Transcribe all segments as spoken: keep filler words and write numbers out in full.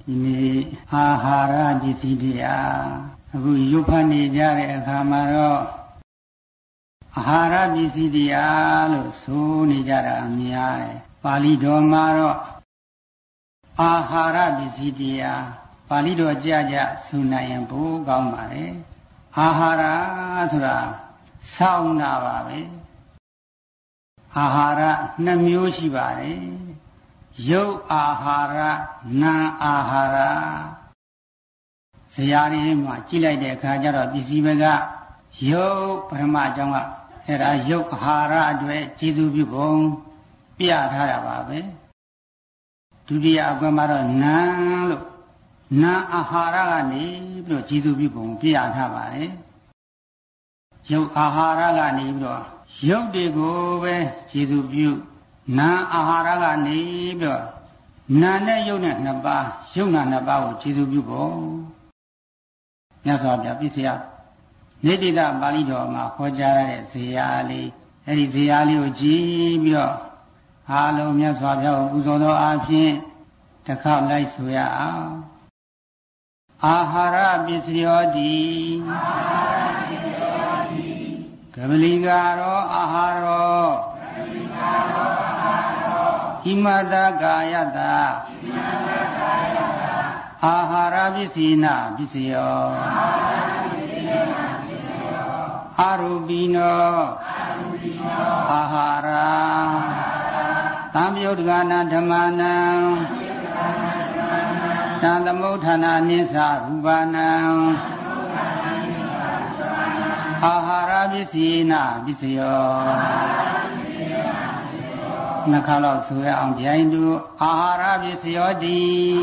ဒီနေ့အာဟာရပစ္စည်းတရားအခုရုပ်ဖတ်နေကြတဲ့အခါမှာတော့အာဟာရပစ္စည်းတရားလို့ဆိုနေကြတာအများတယ်ပါဠိတော်မှာတော့အာဟာရပစ္စည်းတရားပါဠိတော်ကြကြဆိုနိုင်ရင်ဘိုးကောင်းပါလေအာဟာရဆိုတာစောင်းတာပါပဲအာဟာရနှစ်မျိုးရှိပါတယ်ရုပ်အာဟာရနာမ်အာဟာရဇရာရင်းမှာကြည့်လိုက်တဲ့အခါကျတော့ပစ္စည်းဘက်ကရုပ်ပထမအကြောင်းကအဲ့ဒါရုပ်အာဟာရအတွက်ကျေစုပြုပုံပြထားတာပါပဲဒုတိယအကွက်မှာတော့နာမ်လို့နာမ်အာဟာရကနေပြီးတော့ကျေစုပြုပုံပြထားပါတယ်ရုပ်အာဟာရကနေပြီးတော့ရုပ်တွေကိုပဲကျေစုပြုနာမ်အာဟာရကနေပြီးတော့နာနဲ့ရုပ်နဲ့နှစ်ပါးရုပ်နာနှစ်ပါးကိုကျေစုပြုဖို့မြတ်စွာဘုရားပြည့်စရာနေတိတပါဠိတော်မှာဟောကြားရတဲ့ဇေယျလေးအဲ့ဒီဇေယျလေးကိုကြည့်ပြီးတော့အားလုံးမြတ်စွာဘုရားကိုပူဇော်သောအားဖြင့်တစ်ခါလိုက်ဆိုရအောင်အာဟာရပစ္စယောတိကဗလိကာရောအာဟာရောဣမတကာယတအာဟာရပစ္စည်းနာပစ္စယောအာရူပိနောအာဟာရသံယုတ်ကနာဓမ္မနံတံသမုဋ္ဌာနာနိသရူပနံအာဟာရပစ္စည်းနာပစ္စယောနှခါလောက်ဆိုရအောင်ဗျိုင်းတူအာဟာရပစ္စယောတိ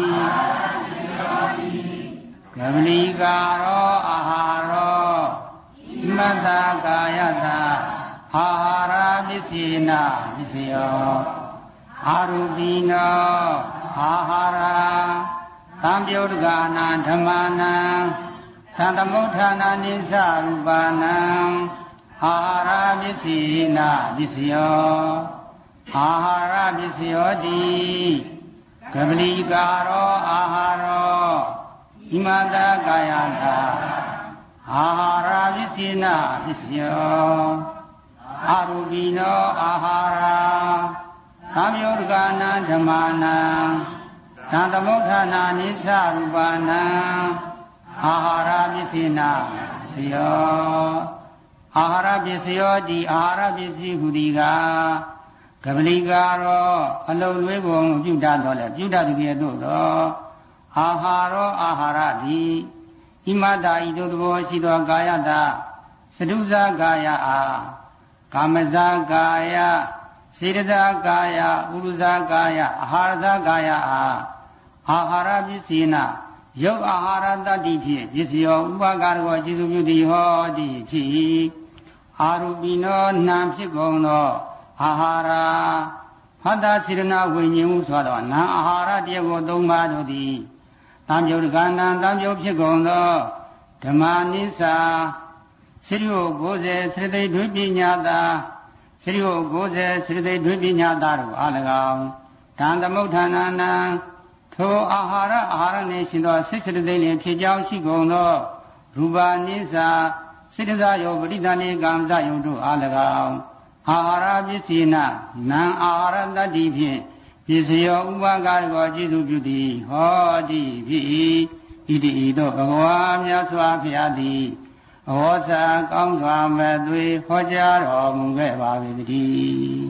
ကဗလိကာရောအာဟာရောမတ္တကာယတအာဟာရပစ္စည်းနာပစ္စယောအာရူပိနောအာဟာရသံယုတ်ကနာဓမ္မနံသံသမုဋ္ဌာနာနိသရူပနံအာဟာရပစ္စည်းနာပစ္စယောအာဟာရပစ္စယောတိကဗလိကာရောအာဟာရောဣမတကာယတအာဟာရပစ္စည်းနာပစ္စယောအာရူပိနောအာဟာရသံယုတ်ကနာဓမ္မနံသံသမုဋ္ဌာနာနိသရူပနံအာဟာရပစ္စည်းနာပစ္စယောအာဟာရပစ္စယောတိအာဟာရပစ္စည်းဟူသည်ကကဗလိကာရောအလုံးလွေးပုံပြုတတ်တော်လဲပြုတတ်သူရဲ့တို့တော့အာဟာရောအာဟာရတိဣမတာဤတို့ဘောရှိသောကာယတသတုဇာကာယအာကာမဇာကာယစေတဇာကာယဥရုဇာကာယအာဟာရဇာကာယအာအာဟာရပစ္စည်းနာရုပ်အာဟာရတတ္တိဖြင့်ပစ္စယောဥပါကာရောကျေစုပြုသည်ဟောတိဖြစ်အာရူပိနောနာဖြစ်ကုန်သောအာဟာရဖတ္တစေရနာဝိညာဉ်ဟုဆိုသောနာအာဟာရတရားကိုသုံးပါးတို့သည်တံပြုတ်ကန္တံတံပြုတ်ဖြစ်ကုန်သောဓမ္မနိစ္စစိရိယကိုယ်စေစိတ္တိဒွိပညာတာစိရိယကိုယ်စေစိတ္တိဒွိပညာတာတို့အား၎င်းတံသမုဋ္ဌာနာနံထိုအာဟာရအာဟာရနှင့်ရှင်သောစိတ်စိတ္တိလင်ဖြစ်ကြောင်းရှိကုန်သောရူပနိစ္စစိတ္တဇယောပရိသဏေကံဇယုတို့အား၎င်းအာဟာရပစ္စည်းနာနာအာဟာရတတ္တိဖြင့်ပစ္စယောဥပါကာရောကျေစုပြုသည်ဟောတိဖြစ်၏ဣတိဤသို့ဘဂဝါမြတ်စွာဘုရားသည်အဟောစာကောင်းစွာမဲ့သွေဟောကြားတော်မူခဲ့ပါ၏တည်း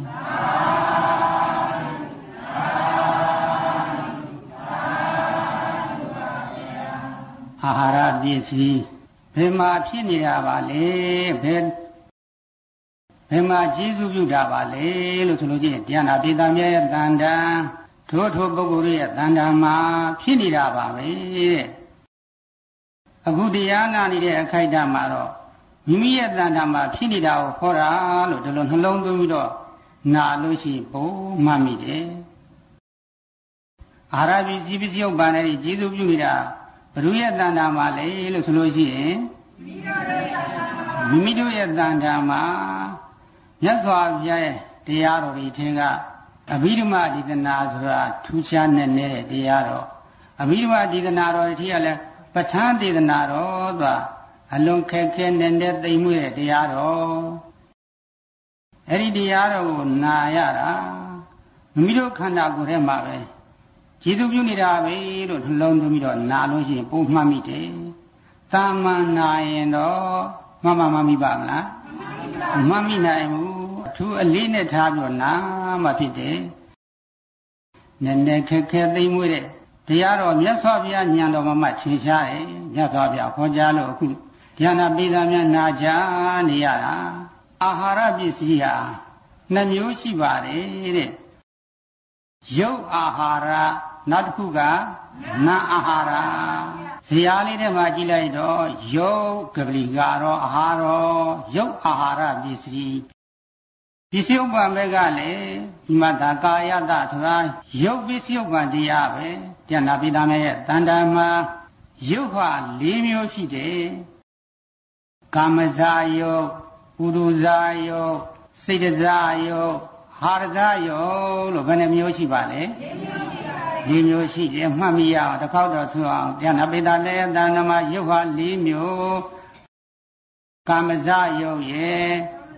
အာဟာရပစ္စည်းဘယ်မှာဖြစ်နေရပါလဲဘယ်ဘယ်မှာကျေးဇူးပြုတာပါလဲလို့ဆိုလို့ချင်းတရားနာပိသမြတ်ရဲ့တန်တန်ထို့ထိုပုဂ္ဂိုလ်ရဲ့တန်တန်မှာဖြစ်နေတာပါပဲတဲ့အခုတရားနာနေတဲ့အခိုက်အတန့်မှာတော့မိမိရဲ့တန်တန်မှာဖြစ်နေတာကိုခေါ်တာလို့ဒီလိုနှလုံးသွင်းပြီးတော့နာလို့ရှိဘုံမှတ်မိတယ်အာရပိစီပစ္စယုတ်ပန်တဲ့ကျေးဇူးပြုနေတာဘ누구ရဲ့တန်တန်မှာလဲလို့ဆိုလို့ရှိရင်မိမိတို့ရဲ့တန်တန်မှာမြတ်စွာဘုရားရဲ့တရားတော်ဒီထင်ကအဘိဓမ္မာဒီတနာဆိုတာထူးခြားနေတဲ့တရားတော်အဘိဓမ္မာဒေသနာတော်အထိကလည်းပဋ္ဌာန်းဒေသနာတော်သူအလွန်ခက်ခဲနေတဲ့သိမ်မွေ့တဲ့တရားတော်အဲ့ဒီတရားတော်ကိုနာရတာမိမိတို့ခန္ဓာကိုယ်ထဲမှာပဲကျေစုပြုနေတာပဲလို့နှလုံးသွင်းပြီးတော့နာလို့ရှိရင်ပိုမှတ်မိတယ်။တာမန်နာရင်တော့မမမမိပါမလား။မမိနိုင်ဘူးအထူးအလေးနဲ့ထားပြီးတော့နာမှဖြစ်တယ်။နည်းနည်းခက်ခဲသိမ့်မွေးတဲ့တရားတော်မြတ်စွာဘုရားဉာဏ်တော်မှာမှသင်ရှားတယ်။မြတ်စွာဘုရားခေါ်ကြားလို့အခုဉာဏပိသများနာကြနေရတာအာဟာရပစ္စည်းဟာနှမျိုးရှိပါတယ်တဲ့။ရုပ်အာဟာရနောက်တစ်ခုကနာအာဟာရဇရာလေးထဲမှာကြည့်လိုက်တော့ယုတ်ကပလီကတော့အာဟာရောယုတ်အာဟာရပစ္စည်းပစ္စည်းဥပ္ပံဘက်ကလည်းဒီမှာဒါကာယတဆိုတာယုတ်ပစ္စည်းဥပ္ပံတရားပဲတရားနာပိသမေရဲ့တန်တမှာယုတ်ဟာ၄မျိုးရှိတယ်ကာမဇာယုတ်ဥဒုဇာယုတ်စိတ်တဇာယုတ်ဟာရဇာယုတ်လို့ဘယ်နှမျိုးရှိပါလဲ၄မျိုးရှိတယ်မှတ်မိရအောင်တစ်ခေါက်တော့ဆိုအောင်တရားနာပိသမေရဲ့တန်တမှာယုတ်ဟာ၄မျိုးကာမဇာယုတ်ရဲ့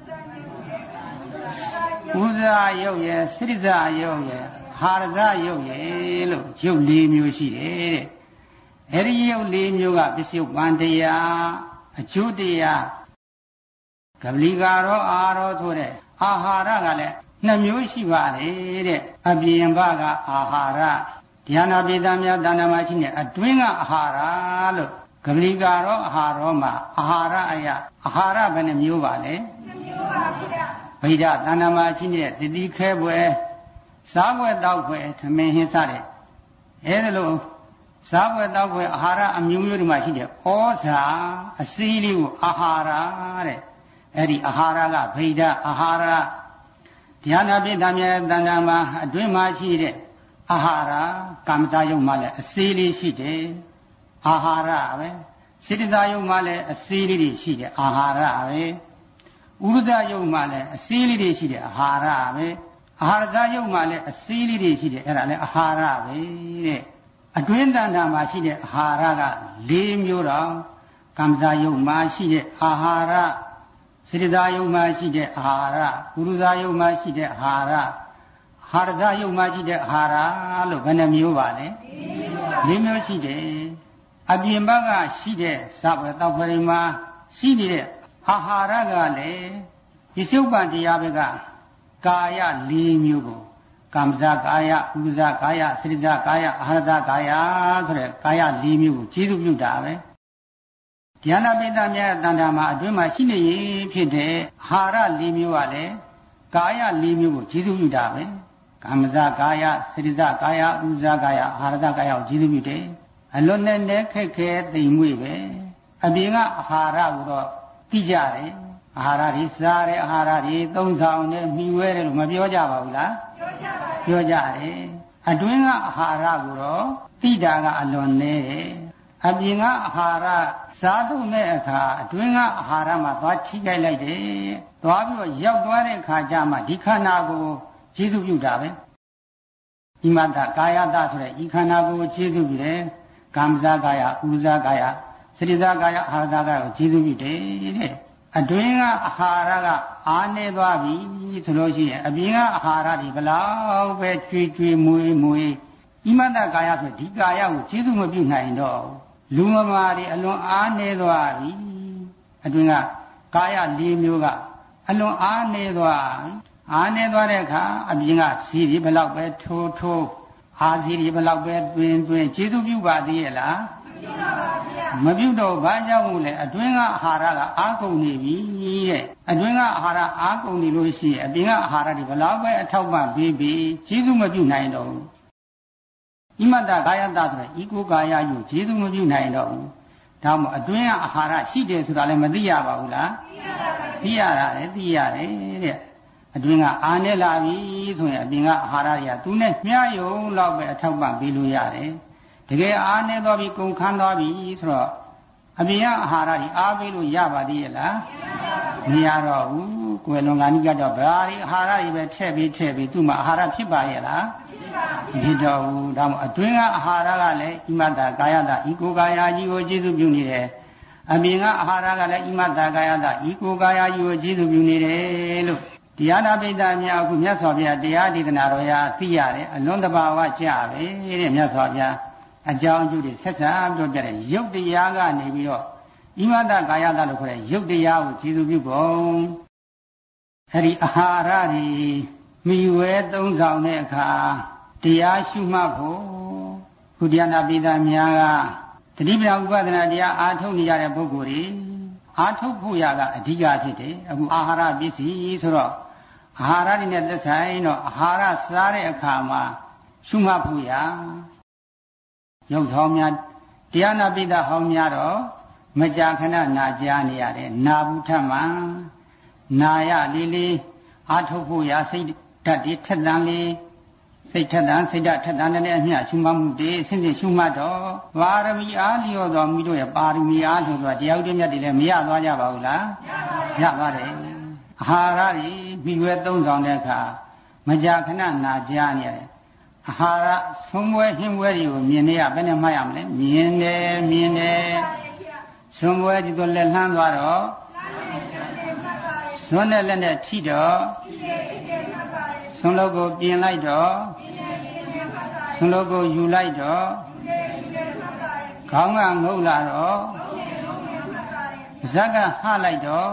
ဥဇာယုတ်ရဲ့စိတ္တဇာယုတ်ရဲ့ဟာရဇာယုတ်ရဲ့လို့ယုတ်၄မျိုးရှိတယ်တဲ့အဲဒီယုတ်၄မျိုးကပစ္စယုတ်ပံတရားအကျိုးတရားကပလီကာရောအာရောဆိုတဲ့အာဟာရကလည်းနှစ်မျိုးရှိပါတယ်တဲ့အပြင်ဘကအာဟာရတရားနာပိသများတဏ္ဍာမရှိနဲ့အတွင်းကအာဟာရလို့ကပလီကာရောအာဟာရောမှာအာဟာရအယအာဟာရဘယ်နှမျိုးပါလဲနှစ်မျိုးပါဗျာဗိဓတဏ္ဍာမရှိနဲ့တတိခဲပွဲစားပွဲတောက်ပွဲထမင်းဟင်းစတဲ့အဲဒါလို့စားပွဲတောက်ပွဲအာဟာရအမျိုးမျိုးတွေမှာရှိတဲ့ဩဇာအစည်းလေးကိုအာဟာရတဲ့အဲ့ဒီအာဟာရကဗိဓအာဟာရတရားနာပိသများတဏ္ဍာမှာအတွင်းမှာရှိတဲ့အာဟာရကာမဇာယုတ်မှာလည်းအစည်းလေးရှိတယ်အာဟာရပဲစိတ္တဇာယုတ်မှာလည်းအစည်းလေးတွေရှိတယ်အာဟာရပဲဥဒ္ဒယုတ်မှာလည်းအစည်းလေးတွေရှိတယ်အာဟာရပဲအာဟာရဇာယုတ်မှာလည်းအစည်းလေးတွေရှိတယ်အဲ့ဒါလည်းအာဟာရပဲတဲ့အတွင်းတဏ္ဍာမှာရှိတဲ့အာဟာရက၄မျိုးတော့ကာမဇာယုတ်မှာရှိတဲ့အာဟာရစိတ္တဇာယုတ်မှာရှိတဲ့အာဟာရပုရုဇာယုတ်မှာရှိတဲ့အာဟာရဟာရဇာယုတ်မှာရှိတဲ့အာဟာရလို့ဘယ်နှမျိုးပါလဲ၄မျိုးရှိတယ်အပြင်ဘက်ကရှိတဲ့သဗ္ဗတောပရိမာရှိနေတဲ့အာဟာရကလည်းဒီစုပ္ပန်တရားဘက်ကကာယ၄မျိုးကိုကာမဇာကာယဥပဇာကာယစိတ္တဇာကာယအာဟာရဇာကာယဆိုတဲ့ကာယ၄မျိုးကိုကျေစုပြုတာပဲတရားနာပိသများတဏ္ဍာမှာအတွင်းမှာရှိနေရင်ဖြစ်တဲ့အာဟာရ၄မျိုးကလည်းကာယ၄မျိုးကိုကျေစုပြုတာပဲကာမဇာကာယစိတ္တဇာကာယဥပဇာကာယအာဟာရဇာကာယကိုကျေစုပြုတယ်အလွန်နဲ့နဲ့ခက်ခဲသိမ်မွေ့ပဲအပြင်ကအာဟာရကိုတော့သိကြတယ်အာဟာရတွေစားတယ်အာဟာရတွေသုံးဆောင်တယ်မှီဝဲတယ်လို့မပြောကြပါဘူးလားပြောကြပါဘူးပြောကြတယ်အတွင်းကအာဟာရကိုတော့သိတာကအလွန်နဲ့တယ်အပြင်ကအာဟာရစားသုံးတဲ့အခါအတွင်းကအာဟာရမှာသွားထိခိုက်လိုက်တယ်သွားပြီးတော့ရောက်သွားတဲ့အခါကျမှဒီခန္ဓာကိုကျေစုပြုတာပဲဒီမှာကာယတဆိုတဲ့ဒီခန္ဓာကိုကျေစုပြုတယ်ကာမဇာကာယဥပဇာကာယစိတ္တဇာကာယအာဟာရဇာကာယကိုကျေစုပြုတယ်တဲ့အတွင်းကအာဟာရကအားနေသွားပြီဆိုလို့ရှိရင်အပြင်ကအာဟာရတွေဘလောက်ပဲကျွေးကျွေးမွေးမွေးဣမတကာယဆိုဒီကာယကိုကျေစုမပြုနိုင်တော့လူမမာတွေအလွန်အားနေသွားပြီအတွင်းကကာယ၄မျိုးကအလွန်အားနေသွားအားနေသွားတဲ့အခါအပြင်ကစီးတွေဘလောက်ပဲထိုးထိုးအားစီးတွေဘလောက်ပဲတွင်တွင်ကျေစုပြုပါသေးရဲ့လားမပြုတော့ဘာကြောင့်လဲအတွင်းကအာဟာရကအားကုန်နေပြီတဲ့အတွင်းကအာဟာရအားကုန်နေလို့ရှိရင်အပြင်ကအာဟာရတွေဘလောက်ပဲအထောက်ပံ့ပေးပြီးကျေစုမပြုနိုင်တော့ဘူးဣမတကာယတဆိုတဲ့ဤကိုကာယယူကျေစုမပြုနိုင်တော့ဘူးဒါမှမဟုတ်အတွင်းကအာဟာရရှိတယ်ဆိုတာလည်းမသိရပါဘူးလားသိရတာလေသိရတယ်တဲ့အတွင်းကအာနေလာပြီဆိုရင်အပြင်ကအာဟာရတွေကသူနဲ့မျှယုံလောက်ပဲအထောက်ပံ့ပေးလို့ရတယ်တကယ်အားနေတော့ပြီကုန်ခန်းသွားပြီဆိုတော့အပြင်ကအာဟာရတွေအားပေးလို့ရပါသေးရဲ့လားမရတော့ဘူးကွယ်လွန်ကနိကတော့ဘာဒီအာဟာရတွေပဲထည့်ပြီးထည့်ပြီးသူ့မှာအာဟာရဖြစ်ပါရဲ့လားဖြစ်တော့ဘူးဒါမှအတွင်းကအာဟာရကလည်းဣမတကာယတဤကိုကာယကြီးကိုကျေစုပြုနေတယ်အပြင်ကအာဟာရကလည်းဣမတကာယတဤကိုကာယကြီးကိုကျေစုပြုနေတယ်လို့တရားနာပိဋကများအခုမြတ်စွာဘုရားတရားဒေသနာတော်ရာသိရတယ်အလွန်တဘာဝကြပဲတဲ့မြတ်စွာဘုရားအကြောင်းအကျိုးတွေဆက်ဆံပြောပြတဲ့ရုပ်တရားကနေပြီးတော့ဣမတကာယတလို့ခေါ်တဲ့ရုပ်တရားကိုကျေစုပြုပုံအဲ့ဒီအာဟာရတွေမိဝဲသုံးဆောင်တဲ့အခါတရားရှုမှတ်ဖို့ခုတရားနာပိဋကများကတတိပဒဥပဒနာတရားအားထုတ်နေကြတဲ့ပုဂ္ဂိုလ်တွေအားထုတ်ဖို့ရကအဓိကဖြစ်တယ်အခုအာဟာရပစ္စည်းဆိုတော့အာဟာရတွေနဲ့သက်ဆိုင်တော့အာဟာရစားတဲ့အခါမှာရှုမှတ်ဖို့ရရုပ်ထောင်းများတရားနာပိဋကဟောင်းများတော့မကြာခဏနာကြားနေရတယ်နာဘူးထမှနာရလေးလေးအားထုတ်ဖို့ရစိတ်ဓာတ်တွေထက်သန်လေးစိတ်ထက်သန်စိတ်ဓာတ်ထက်သန်တဲ့အမျှရှုမှတ်မှုတွေဆင့်စစ်ရှုမှတ်တော့ပါရမီအားလျော်သောမိတို့ရဲ့ပါရမီအားလျော်သောတရားဥဒိမြတ်တွေလည်းမရသွားကြပါဘူးလားရပါတယ်အာဟာရတွေမိဝဲသုံးဆောင်တဲ့အခါမကြာခဏနာကြားနေရတယ်အာဟာရသုံးပွဲဟင်းပွဲတွေကိုမြင်နေရဘယ်နဲ့မှတ်ရမလဲမြင်တယ်မြင်တယ်သုံးပွဲဒီတော့လက်လှမ်းသွားတော့သွန်းတဲ့လက်နဲ့ထိတော့သွန်းလို့ကိုပြင်လိုက်တော့သွန်းလို့ကိုယူလိုက်တော့ခေါင်းကငုတ်လာတော့ဇက်ကဟလိုက်တော့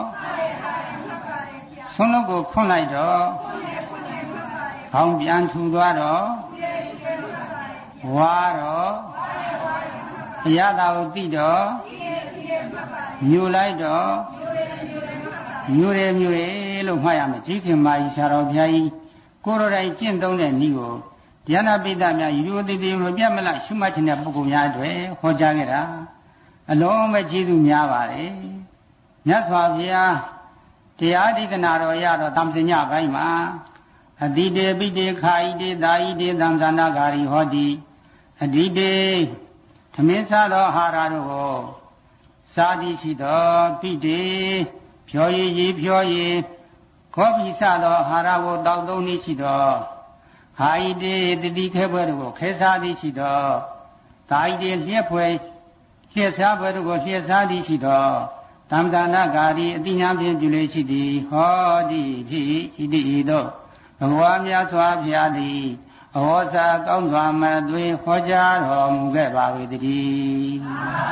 သွန်းလို့ကိုခွန့်လိုက်တော့ခေါင်းပြန်ထူသွားတော့ဝါတော့အရသာကိုသိတော့ညူလိုက်တော့ညူရညူရလို့မှတ်ရမယ်ဒီခင်မာကြီးဆရာတော်ဘုရားကြီးကိုယ်တော်တိုင်ကျင့်သုံးတဲ့နည်းကိုတရားနာပိဋကများယူရိုသေးသေးမပြတ်မလတ်ရှုမှတ်ခြင်းတဲ့ပုဂ္ဂိုလ်များတွေဟောကြားခဲ့တာအလုံးပဲကျေးဇူးများပါတယ်မြတ်စွာဘုရားတရားဒေသနာတော်ရတော့တမ္ပညဘိုင်းမှာအတိတေပိတေခာဣတေသာဣတေသံသနာဂါရီဟောတိအတိတေသမင်းစားသောအာဟာရတို့ကိုစားသည်ရှိသောပိတေဖြောရည်ရည်ဖြောရည်ခောပိစသောအာဟာရကိုတောက်သုံးသည်ရှိသောဟာဣတေတတိခဲပွဲတို့ကိုခဲစားသည်ရှိသောသာဣတေလျက်ဖွယ်လျက်စားပွဲတို့ကိုလျက်စားသည်ရှိသောသံသနာဂါရီအတိညာဖြင့်ပြုလေရှိသည်ဟောတိဖြစ်ဣတိဤသို့ဘဂဝါမြတ်စွာဘုရားသည်အဟောစာကောင်းစွာမသွေဟောကြားတော်မူခဲ့ပါ၏တည်း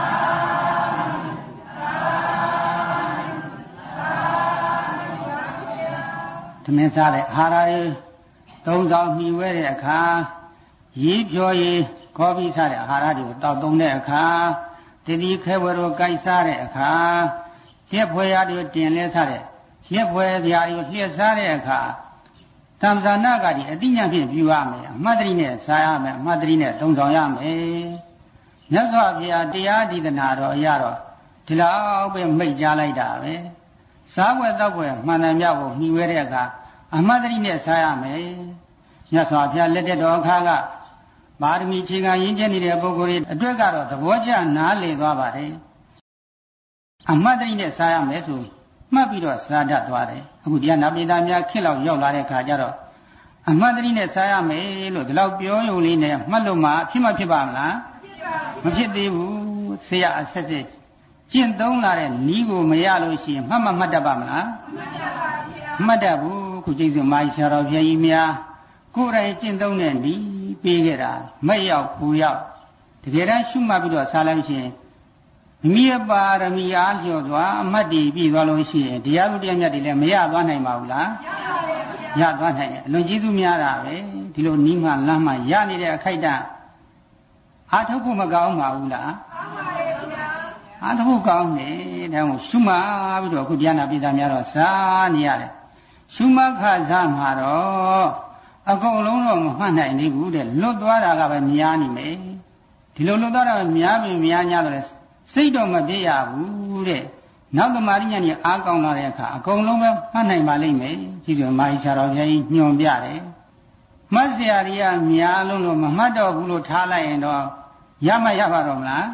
သမင်းစားတဲ့အာဟာရသုံးဆောင်မှီဝဲတဲ့အခါရည်ပြောရည်ခေါ်ပြီးစားတဲ့အာဟာရတွေကိုတောက်သုံးတဲ့အခါတတိခဲဝရောကိုက်စားတဲ့အခါလျက်ဖွယ်ရာတွေတင်လဲစားတဲ့လျက်ဖွယ်ရာတွေလျက်စားတဲ့အခါသံသနာကဒီအတိညာဖြင့်ပြုရမယ်အမှတ်တရနဲ့စားရမယ်အမှတ်တရနဲ့သုံးဆောင်ရမယ်မြတ်စွာဘုရားတရားဒေသနာတော်အရတော့ဒီလောက်ပဲမိတ်ကြားလိုက်တာပဲစားွယ်တောက်ွယ်မှန်တယ်မြောက်ကိုမှီဝဲတဲ့အခါအမှတ်တရနဲ့စားရမယ်မြတ်စွာဘုရားလက်ထက်တော်အခါကပါရမီခြေခံရင်းကျက်နေတဲ့ပုဂ္ဂိုလ်တွေအတွက်ကတော့သဘောကျနားလည်သွားပါတယ်အမှတ်တရနဲ့စားရမယ်ဆိုမှတ်ပြီးတော့စားတတ်သွားတယ်အခုတရားနာပိဋကများခက်လောက်ရောက်လာတဲ့ခါကျတော့အမှတ်တရနဲ့စားရမယ်လို့ဒီလောက်ပြောရုံလေးနဲ့မှတ်လို့မှဖြစ်မှဖြစ်ပါမလားမဖြစ်သေးဘူးဆရာအဆက်ဆက်ကျင့်သုံးလာတဲ့နီးကိုမရလို့ရှိရင်မှတ်မှမှတ်တတ်ပါမလားမှတ်တတ်ဘူးခုကျိတ်စွမာကြီးဆရာတော်ဘုရားကြီးများကိုယ်တိုင်ကျင့်သုံးတဲ့နီးပေးခဲ့တာမက်ရောက်ပူရောက်တကယ်တမ်းရှုမှတ်ပြီးတော့စားလိုက်ရှိရင်မိယပါရမီအားလျော်စွာအမှတ်တည်ပြီးသွားလို့ရှိရင်တရားဥတရားမြတ်တွေလည်းမရသွားနိုင်ပါဘူးလားရသွားနိုင်တယ်အလွန်ကြီးသူများတာပဲဒီလိုနီးမှလမ်းမှရနေတဲ့အခိုက်အတန့်အားထုတ်ဖို့မကောင်းပါဘူးလားအားထုတ်ဖို့ကောင်းတယ်ဒါကိုရှုမှတ်ပြီးတော့အခုတရားနာပိဋကများတော့စားနေရတယ်ရှုမှတ်ခစားမှာတော့အကုန်လုံးတော့မမှတ်နိုင်သေးဘူးတဲ့လွတ်သွားတာကပဲများနေမယ်ဒီလိုလွတ်သွားတာများပြီများ냐တော့လေစိတ်တော့မပြည့်ရဘူးတဲ့နောက်သမာဓိဉာဏ်ကြီးအားကောင်းလာတဲ့အခါအကုန်လုံးပဲမှတ်နိုင်ပါလိမ့်မယ်ဒီလိုမာကြီးဆရာတော်ဘုရားကြီးညွှန်ပြတယ်မှတ်စရာတွေကများလုံးလို့မမှတ်တော့ဘူးလို့ထားလိုက်ရင်တော့ရမရပါတော့မလား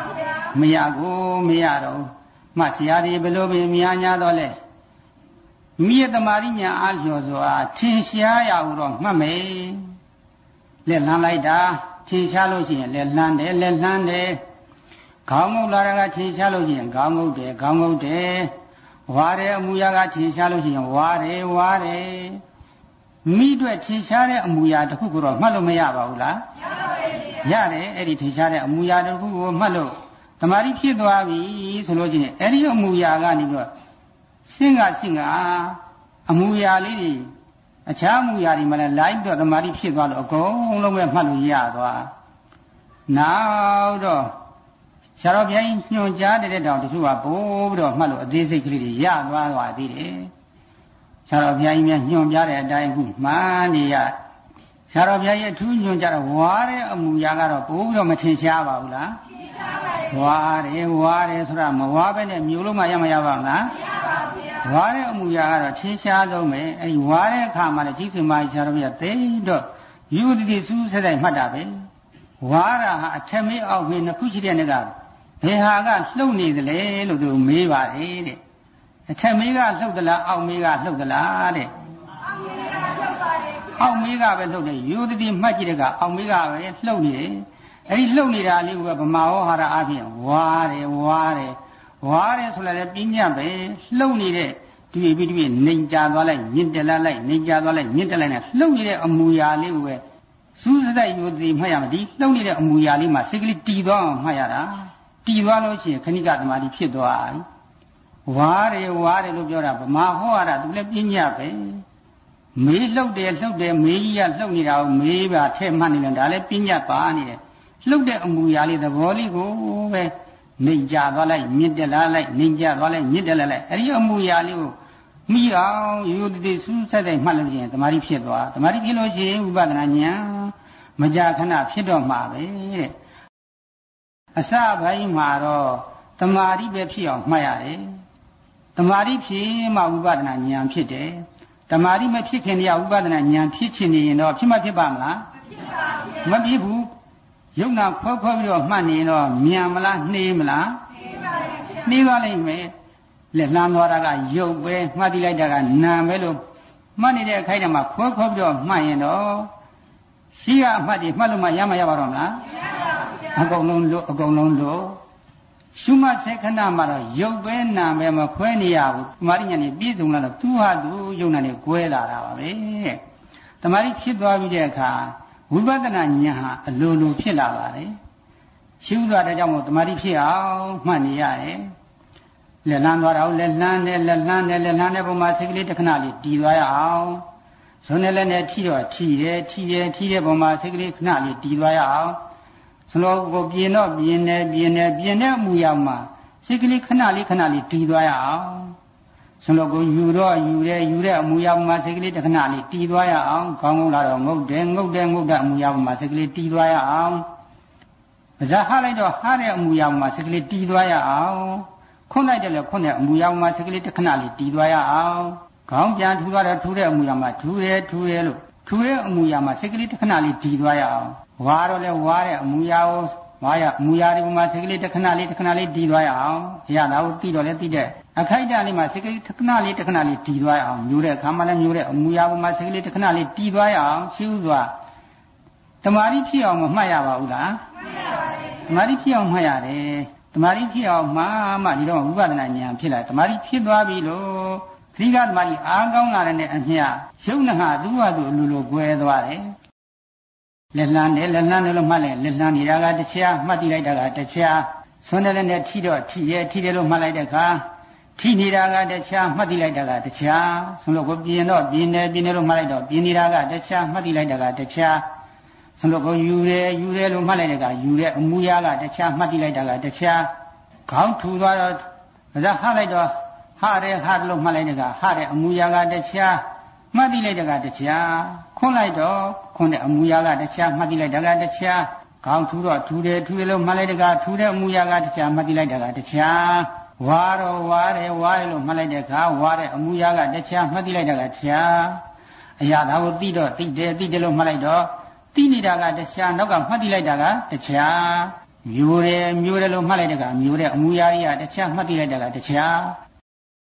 မရဘူးမရတော့မှတ်စရာတွေဘယ်လိုပဲများ냐တော့လဲမိရဲ့တမာရိညာအားလျော်စွာထင်ရှားရဟုတော့မှတ်မယ်လက်လန်းလိုက်တာထင်ရှားလို့ရှိရင်လက်လန်းတယ်လက်လန်းတယ်ခေါင်းငုတ်လာတာကထင်ရှားလို့ရှိရင်ခေါင်းငုတ်တယ်ခေါင်းငုတ်တယ်ဝါတယ်အမူအရာကထင်ရှားလို့ရှိရင်ဝါတယ်ဝါတယ်မိအတွက်ထင်ရှားတဲ့အမူအရာတစ်ခုကိုတော့မှတ်လို့မရပါဘူးလားမရပါဘူးရတယ်အဲ့ဒီထင်ရှားတဲ့အမူအရာတစ်ခုကိုမှတ်လို့တမာတိဖြစ်သွားပြီဆိုလို့ချင်းအဲ့ဒီအမူအရာကနေပြီးတော့ရှင်းကရှင်းကအမူအရာလေးတွေအခြားအမူအရာတွေမှလည်းလိုက်တော့တမာတိဖြစ်သွားလို့အကုန်လုံးပဲမှတ်လို့ရသွားနောက်တော့ဆရာတော်ဘုရားကြီးညွှန်ကြားတဲ့တောင်တချို့ကပိုးပြီးတော့မှတ်လို့အသေးစိတ်ကလေးတွေရသွားသွားသေးတယ်ဆရာတော်ဘုရားကြီးများညွှန်ကြားတဲ့အတိုင်းအခုမှန်နေရဆရာတော်ဘုရားကြီးအထူးညွှန်ကြားတော့ဝါတဲ့အမူအရာကတော့ပိုးပြီးတော့မထင်ရှားပါဘူးလားထင်ရှားပါဘူးဝါတယ်ဝါတယ်ဆိုတာမဝါပဲနဲ့မျိုးလုံးမှရမရပါဘူးလားမရပါဘူးဝါတဲ့အမူအရာကတော့ထင်ရှားဆုံးပဲအဲဒီဝါတဲ့အခါမှာလည်းကြီးစွာဆရာတော်ဘုရားသိတော့ယူတည်တည်စူးဆက်ဆက်မှတ်တာပဲဝါတာဟာအထက်မေးအောက်မေးနှစ်ခုရှိတဲ့နေ့ကဘယ်ဟာကလှုပ်နေသလဲလို့သူမေးပါတယ်တဲ့အထက်မေးကလှုပ်သလားအောက်မေးကလှုပ်သလားတဲ့အောက်မေးကပဲလှုပ်တယ်ယူတည်မှတ်ကြည့်တဲ့ကအောက်မေးကပဲလှုပ်နေတယ်အဲဒီလှုပ်နေတာလေးကဗမာဟောဟာရအပြင်ဝါတယ်ဝါတယ်ဝါတယ်ဆိုလည်းပညာပဲလှုပ်နေတဲ့တွေ့ပြီးတွေ့နေကြသွားလိုက်မြင့်တက်လာလိုက်နေကြသွားလိုက်မြင့်တက်လိုက်နဲ့လှုပ်နေတဲ့အမူအရာလေးကိုပဲစူးစက်ယူတည်မှတ်ရမှာဒီလှုပ်နေတဲ့အမူအရာလေးမှာစိတ်ကလေးတည်သွားအောင်မှတ်ရတာတည်သွားလို့ရှိရင်ခဏိကသမာဓိဖြစ်သွားပြီဝါတယ်ဝါတယ်လို့ပြောတာဗမာဟောရတာသူလည်းပညာပဲမေးလှုပ်တယ်လှုပ်တယ်မေးကြီးကလှုပ်နေတာကိုမေးပါထဲမှတ်နေတယ်ဒါလည်းပညာပါနေတယ်လှုပ်တဲ့အမူအရာလေးသဘောလေးကိုပဲနေကြသွားလိုက်မြင့်တက်လာလိုက်နေကြသွားလိုက်မြင့်တက်လာလိုက်အဲဒီအမူအရာလေးကိုမိအောင်ရိုးတည်စူးစက်တဲ့မှတ်လို့ရှိရင်သမာဓိဖြစ်သွားသမာဓိဖြစ်လို့ရှိရင်ဥပဒနာဉာဏ်မကြာခဏဖြစ်တော့မှာပဲတဲ့အစပိုင်းမှာတော့သမာဓိပဲဖြစ်အောင်မှတ်ရတယ်သမာဓိဖြစ်မှဥပဒနာဉာဏ်ဖြစ်တယ်သမာဓိမဖြစ်ခင်တည်းကဥပဒနာဉာဏ်ဖြစ်ချင်နေရင်တော့ဖြစ်မဖြစ်ပါမလားမဖြစ်ဘူးယုံနာခွဲခွဲပြီးတော့မှတ်နေတော့မြန်မလားနှေးမလားနှေးပါလိမ့်မယ်လက်လှမ်းသွားတာကယုတ်ပဲမှတ်တိလိုက်တာကနာပဲလို့မှတ်နေတဲ့အခိုက်အတန့်မှာခွဲခွဲပြီးတော့မှတ်ရင်တော့ရှိကအမှတ်တွေမှတ်လို့မှရမရပါတော့မလားအကုန်လုံးလို့အကုန်လုံးလို့ရှုမှတ်တဲ့ခဏမှာတော့ယုတ်ပဲနာပဲမခွဲနေရဘူးတမာရိညာနေပြည့်စုံလာတော့သူဟာသူယုံနာနေကွဲလာတာပါပဲတမာရိဖြစ်သွားပြီးတဲ့အခါဝိပဿနာဉာဏ်ဟာအလိုလိုဖြစ်လာပါတယ်ရှုသွားတဲ့ကြောင့်မို့တမာရိဖြစ်အောင်မှတ်နေရတယ်လက်လန်းသွားတော့လက်လန်းနဲ့လက်လန်းနဲ့လက်လန်းတဲ့ပုံမှာစိတ်ကလေးတစ်ခဏလေးတည်သွားရအောင်ဇုံနဲ့လက်နဲ့ထိတော့ထိတယ်ထိတယ်ထိတဲ့ပုံမှာစိတ်ကလေးခဏလေးတည်သွားရအောင်ဆလောကိုပြင်းတော့ပြင်းတယ်ပြင်းတယ်ပြင်းတဲ့အမူအရာမှာစိတ်ကလေးခဏလေးခဏလေးတည်သွားရအောင်ဆလောကိုယူတော့ယူတယ်ယူတဲ့အမူအရာမှာစိတ်ကလေးတစ်ခဏလေးတည်သွားရအောင်ခေါင်းငုံလာတော့ငုတ်တယ်ငုတ်တယ်ငုတ်တဲ့အမူအရာမှာစိတ်ကလေးတည်သွားရအောင်ပါးစပ်ဟလိုက်တော့ဟားတဲ့အမူအရာမှာစိတ်ကလေးတည်သွားရအောင်ခွန်းလိုက်တယ်လေခွန်းတဲ့အမူအရာမှာစိတ်ကလေးတစ်ခဏလေးတည်သွားရအောင်ခေါင်းပြန်ထူသွားတော့ထူတဲ့အမူအရာမှာထူရဲထူရဲလို့ထူရဲအမူအရာမှာစိတ်ကလေးတစ်ခဏလေးတည်သွားရအောင်ဝါတော့လဲဝါတဲ့အမူအရာကိုဝါရအမူအရာဒီမှာစိတ်ကလေးတစ်ခဏလေးတစ်ခဏလေးတည်သွားရအောင်အရာသားကိုတည်တော့လဲတည်တဲ့အခိုက်အတန့်လေးမှာစိတ်ကလေးတစ်ခဏလေးတစ်ခဏလေးတည်သွားရအောင်မျိုးတဲ့အခါမှလည်းမျိုးတဲ့အမူအရာပေါ်မှာစိတ်ကလေးတစ်ခဏလေးတည်သွားရအောင်ရှင်းဥစွာတမာတိဖြစ်အောင်မမှတ်ရပါဘူးလားမှတ်ရပါတယ်တမာတိဖြစ်အောင်မှတ်ရတယ်တမာတိဖြစ်အောင်မှမှဒီတော့ဝိပဿနာဉာဏ်ဖြစ်လာတမာတိဖြစ်သွားပြီလို့ခရိကတမာတိအားကောင်းလာတဲ့အမြတ်ရုပ်နဲ့ဟာသူ့ဟာသူအလိုလိုကွဲသွားတယ်လက်လန်းတယ်လက်လန်းတယ်လို့မှတ်လိုက်လက်လန်းနေတာကတစ်ခြားမှတ်တိလိုက်တာကတစ်ခြားဆွမ်းတယ်လည်းနဲ့ထိတော့ထိရဲထိတယ်လို့မှတ်လိုက်တဲ့အခါထိနေတာကတစ်ခြားမှတ်တိလိုက်တာကတစ်ခြားဆိုလို့ကိုပြင်းတော့ပြင်းတယ်ပြင်းတယ်လို့မှတ်လိုက်တော့ပြင်းနေတာကတစ်ခြားမှတ်တိလိုက်တာကတစ်ခြားဆိုလို့ကိုယူတယ်ယူတယ်လို့မှတ်လိုက်တဲ့အခါယူတဲ့အမူအရာကတစ်ခြားမှတ်တိလိုက်တာကတစ်ခြားခေါင်းထူသွားတော့ဒါဟလိုက်တော့ဟတယ်ဟတယ်လို့မှတ်လိုက်တဲ့အခါဟတဲ့အမူအရာကတစ်ခြားမှတ်တိလိုက်တာကတစ်ခြားခွန်းလိုက်တော့ခွန်းတဲ့အမူအရာကတစ်ခြားမှတ်တိလိုက်တာကတစ်ခြားခေါင်းထူတော့ထူတယ်ထူတယ်လို့မှတ်လိုက်တဲ့အခါထူတဲ့အမူအရာကတစ်ခြားမှတ်တိလိုက်တာကတစ်ခြားဝါတော့ဝါတယ်ဝါတယ်လို့မှတ်လိုက်တဲ့အခါဝါတဲ့အမူအရာကတစ်ခြားမှတ်တိလိုက်တာကတစ်ခြားအရာသားကိုတိတော့တိတယ်တိတယ်လို့မှတ်လိုက်တော့တိနေတာကတစ်ခြားနောက်ကမှတ်တိလိုက်တာကတစ်ခြားမျိုးတယ်မျိုးတယ်လို့မှတ်လိုက်တဲ့အခါမျိုးတဲ့အမူအရာကြီးကတစ်ခြားမှတ်တိလိုက်တာကတစ်ခြား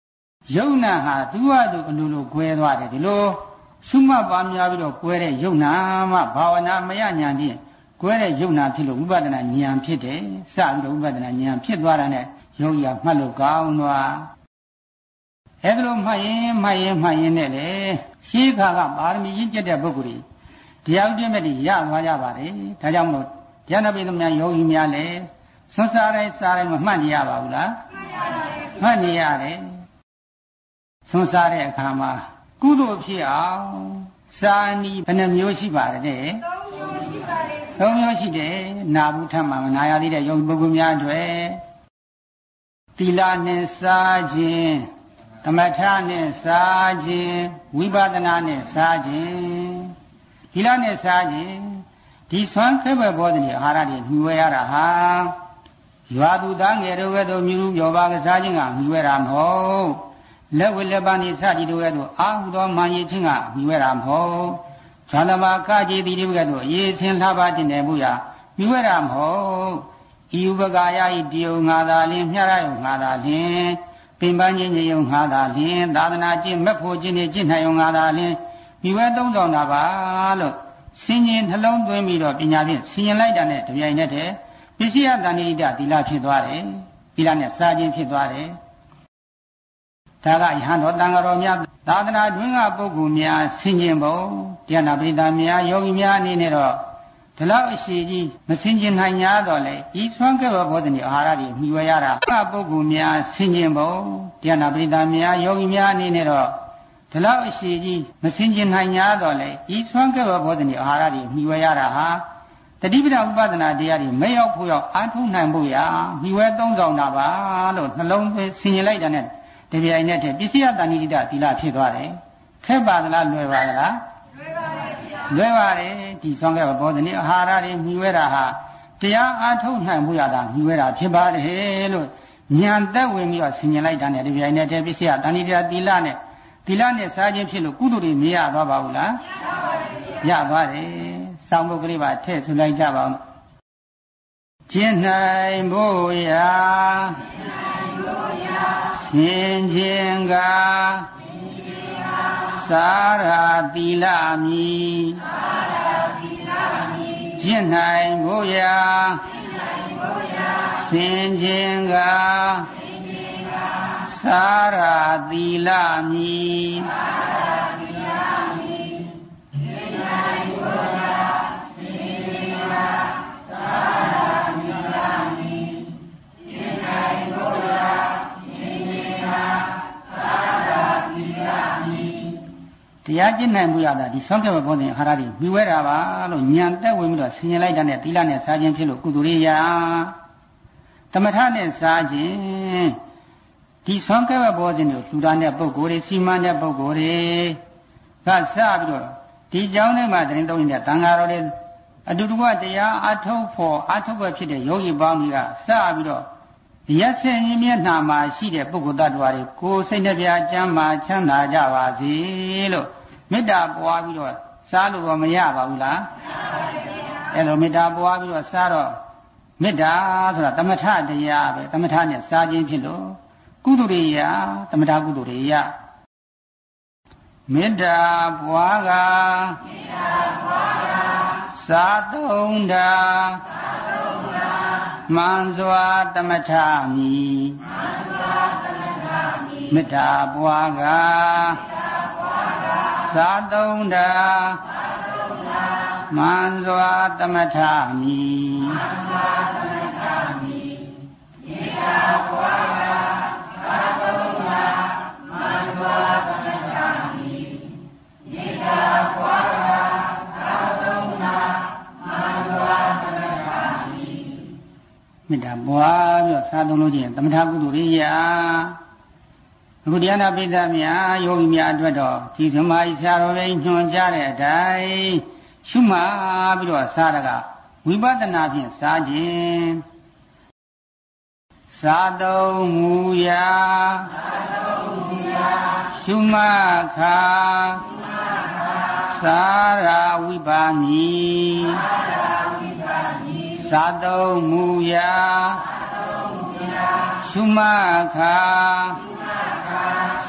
ယုံနာဟာသူ့ဟာသူအလိုလိုကွဲသွားတယ်ဒီလိုရှုမှတ်ပါများပြီးတော့ကွဲတဲ့ယုံနာမှဘာဝနာမရညာဖြင့်ကွဲတဲ့ယုံနာဖြစ်လို့ဝိပဿနာဉာဏ်ဖြစ်တယ်စပြီးတော့ဝိပဿနာဉာဏ်ဖြစ်သွားတာနဲ့ယုံရမှတ်လို့ကောင်းသွားအဲ့ဒါလိုမှတ်ရင်မှတ်ရင်မှတ်ရင်နဲ့လေရှင်းခါကပါရမီရင့်ကျက်တဲ့ပုဂ္ဂိုလ်တွေတရားဥပဒေမဲ့တွေရသွားကြပါတယ်ဒါကြောင့်မို့ဉာဏ်ပိသများယောဂီများလည်းဆွမ်းစားတိုင်းစားတိုင်းမမှတ်နေရပါဘူးလားမှတ်နေရတယ်ဆွမ်းစားတဲ့အခါမှာကုသိုလ်ဖြစ်အောင်စာနီဘယ်နှမျိုးရှိပါတယ်တဲ့သုံးမျိုးရှိတယ်နာဘူးထမှာမနာရသေးတဲ့ယောဂီပုဂ္ဂိုလ်များတွေသီလနဲ့စားခြင်းသမထနဲ့စားခြင်းဝိပဿနာနဲ့စားခြင်းသီလနဲ့စားခြင်းဒီဆွမ်းခဲပဲဘောဓနီအာဟာရတွေမြှွေရတာဟာရွာသူသားငယ်တို့ကဲ့သို့မြူပြောပါကစားခြင်းကမြှွေတာမဟုတ်လက်ဝဲလက်ပန်းဒီစသည်တို့ကဲ့သို့အာဟုသောမှန်ရခြင်းကမြှွေတာမဟုတ်ဇာလမကကြီးသည်တို့ကဲ့သို့အေးချင်းလှပါတင်တယ်မှုရာမြှွေတာမဟုတ်ဤဥပကာယဤတယုံငါသာလင်းမြရယုံငါသာလင်းပင်ပန်းခြင်းယုံငါသာလင်းသာသနာကျင့်မက်ဖို့ခြင်းနဲ့ကျင့်နိုင်ယုံငါသာလင်းမြှွေသုံးဆောင်တာပါလို့စင်ရင်နှလုံးသွင်းပြီးတော့ပညာဖြင့်ဆင်ရင်လိုက်တာနဲ့တပြိုင်နက်တည်းပစ္စယတဏိတသီလဖြစ်သွားတယ်သီလနဲ့စားခြင်းဖြစ်သွားတယ်ဒါကယဟန်တော်တန်ဃာတော်များသာသနာတွင်ကပုဂ္ဂိုလ်များဆင်ရင်ပုံတရားနာပရိသတ်များယောဂီများအနေနဲ့တော့ဒီလောက်အရှိကြီးမဆင်ကျင်နိုင်냐တော့လေဤဆွမ်းကဲ့ဘောဘောဓနီအာဟာရတွေမြှွေရတာကပုဂ္ဂိုလ်များဆင်ကျင်ပုံတရားနာပရိသတ်များယောဂီများအနေနဲ့တော့ဒီလောက်အရှိကြီးမဆင်ကျင်နိုင်냐တော့လေဤဆွမ်းကဲ့ဘောဘောဓနီအာဟာရတွေမြှွေရတာဟာတတိပဒဥပဒနာတရားတွေမရောက်ဖို့ရောက်အားထုတ်နိုင်ဖို့ရာမြှွေသုံးဆောင်တာပါလို့နှလုံးသွင်းဆင်ကျင်လိုက်တာနဲ့တပြိုင်နက်တည်းပစ္စယတဏိတသီလဖြစ်သွားတယ်ခက်ပါသလားလွယ်ပါသလားလွယ်ပါတယ်ဒီဆောင်ခဲ့ဘောဓနီအာဟာရတွေမြှွေတာဟာတရားအားထုတ်နိုင်ဖို့ရတာမြှွေတာဖြစ်ပါတယ်လို့ဉာဏ်သက်ဝင်ပြီးတော့ဆင်ញင်လိုက်တာနဲ့ဒီပြိုင်နဲ့တည်းပစ္စယတဏိတသီလနဲ့သီလနဲ့စားခြင်းဖြစ်လို့ကုသိုလ်တွေမရသွားပါဘူးလားရသွားတယ်စောင့်ဖို့ကလေးပါထည့်ဆူလိုက်ကြပါဦးကျင့်နိုင်ဖို့ရာဆင်ခြင်းကသာရာသီလမည်ကျင့်နိုင်ဖို့ရာဆင်ခြင်းကသာရာသီလမည်တရားကျင့်နိုင်မှုရတာဒီဆောင်းကဲ့ဘောဓနီအာဟာရတွေမြှွေတာပါလို့ဉာဏ်သက်ဝင်ပြီးတော့ဆင်ញင်လိုက်တာနဲ့သီလနဲ့စားခြင်းဖြစ်လို့ကုသိုလ်ရသမထနဲ့စားခြင်းဒီဆောင်းကဲ့ဘောဓနီကိုလှူဒါန်းတဲ့ပုဂ္ဂိုလ်တွေစီမံတဲ့ပုဂ္ဂိုလ်တွေကစပြီးတော့ဒီကြောင်းထဲမှာတင်သုံးနေတဲ့တန်ဃာတော်တွေအတူတူကတရားအထုတ်ဖို့အထုတ်ပဲဖြစ်တဲ့ယောဂီပေါင်းကြီးကစပြီးတော့ရက်ဆင်ကြီးမျက်နှာမှာရှိတဲ့ပုဂ္ဂိုလ်တ attva တွေကိုစိတ်နှပြချမ်းသာချမ်းသာကြပါစေလို့မေတ္တာပွားပြီးတော့စားလို့မရပါဘူးလားမရပါဘူးအဲ့လိုမေတ္တာပွားပြီးတော့စားတော့မေတ္တာဆိုတာသမထတရားပဲသမထနဲ့စားခြင်းဖြစ်လို့ကုသိုလ်တွေရသမထကုသိုလ်တွေရမေတ္တာပွားကမေတ္တာပွားကစားသုံးတာမှန်စွာသမထမီမှန်စွာသမထမီမေတ္တာပွားကမေတ္တာပွားကသာသုံးတာသာသုံးတာမှန်စွာသမထမီမှန်စွာသမထမီမေတ္တာပွားကသာသုံးတာမှန်စွာသမထမီမေတ္တာပွားကသာသုံးတာမှန်စွာသမထမီမေတ္တာပွားပြီးတော့စားသုံးလို့ချင်းသမထကုသိုလ်တွေရအခုတရားနာပိဋကများယောဂီများအတွက်တော့ဒီဓမ္မဤဆရာတော်ကြီးညွှန်ကြားတဲ့အတိုင်းရှုမှတ်ပြီးတော့စားရကဝိပဿနာဖြင့်စားခြင်းစားသုံးမူရာစားသုံးမူရာရှုမှတ်ခါရှုမှတ်ခါစားရဝိပါမီစားရဝိပါမီစားသုံးမူရာစားသုံးမူရာရှုမှတ်ခါ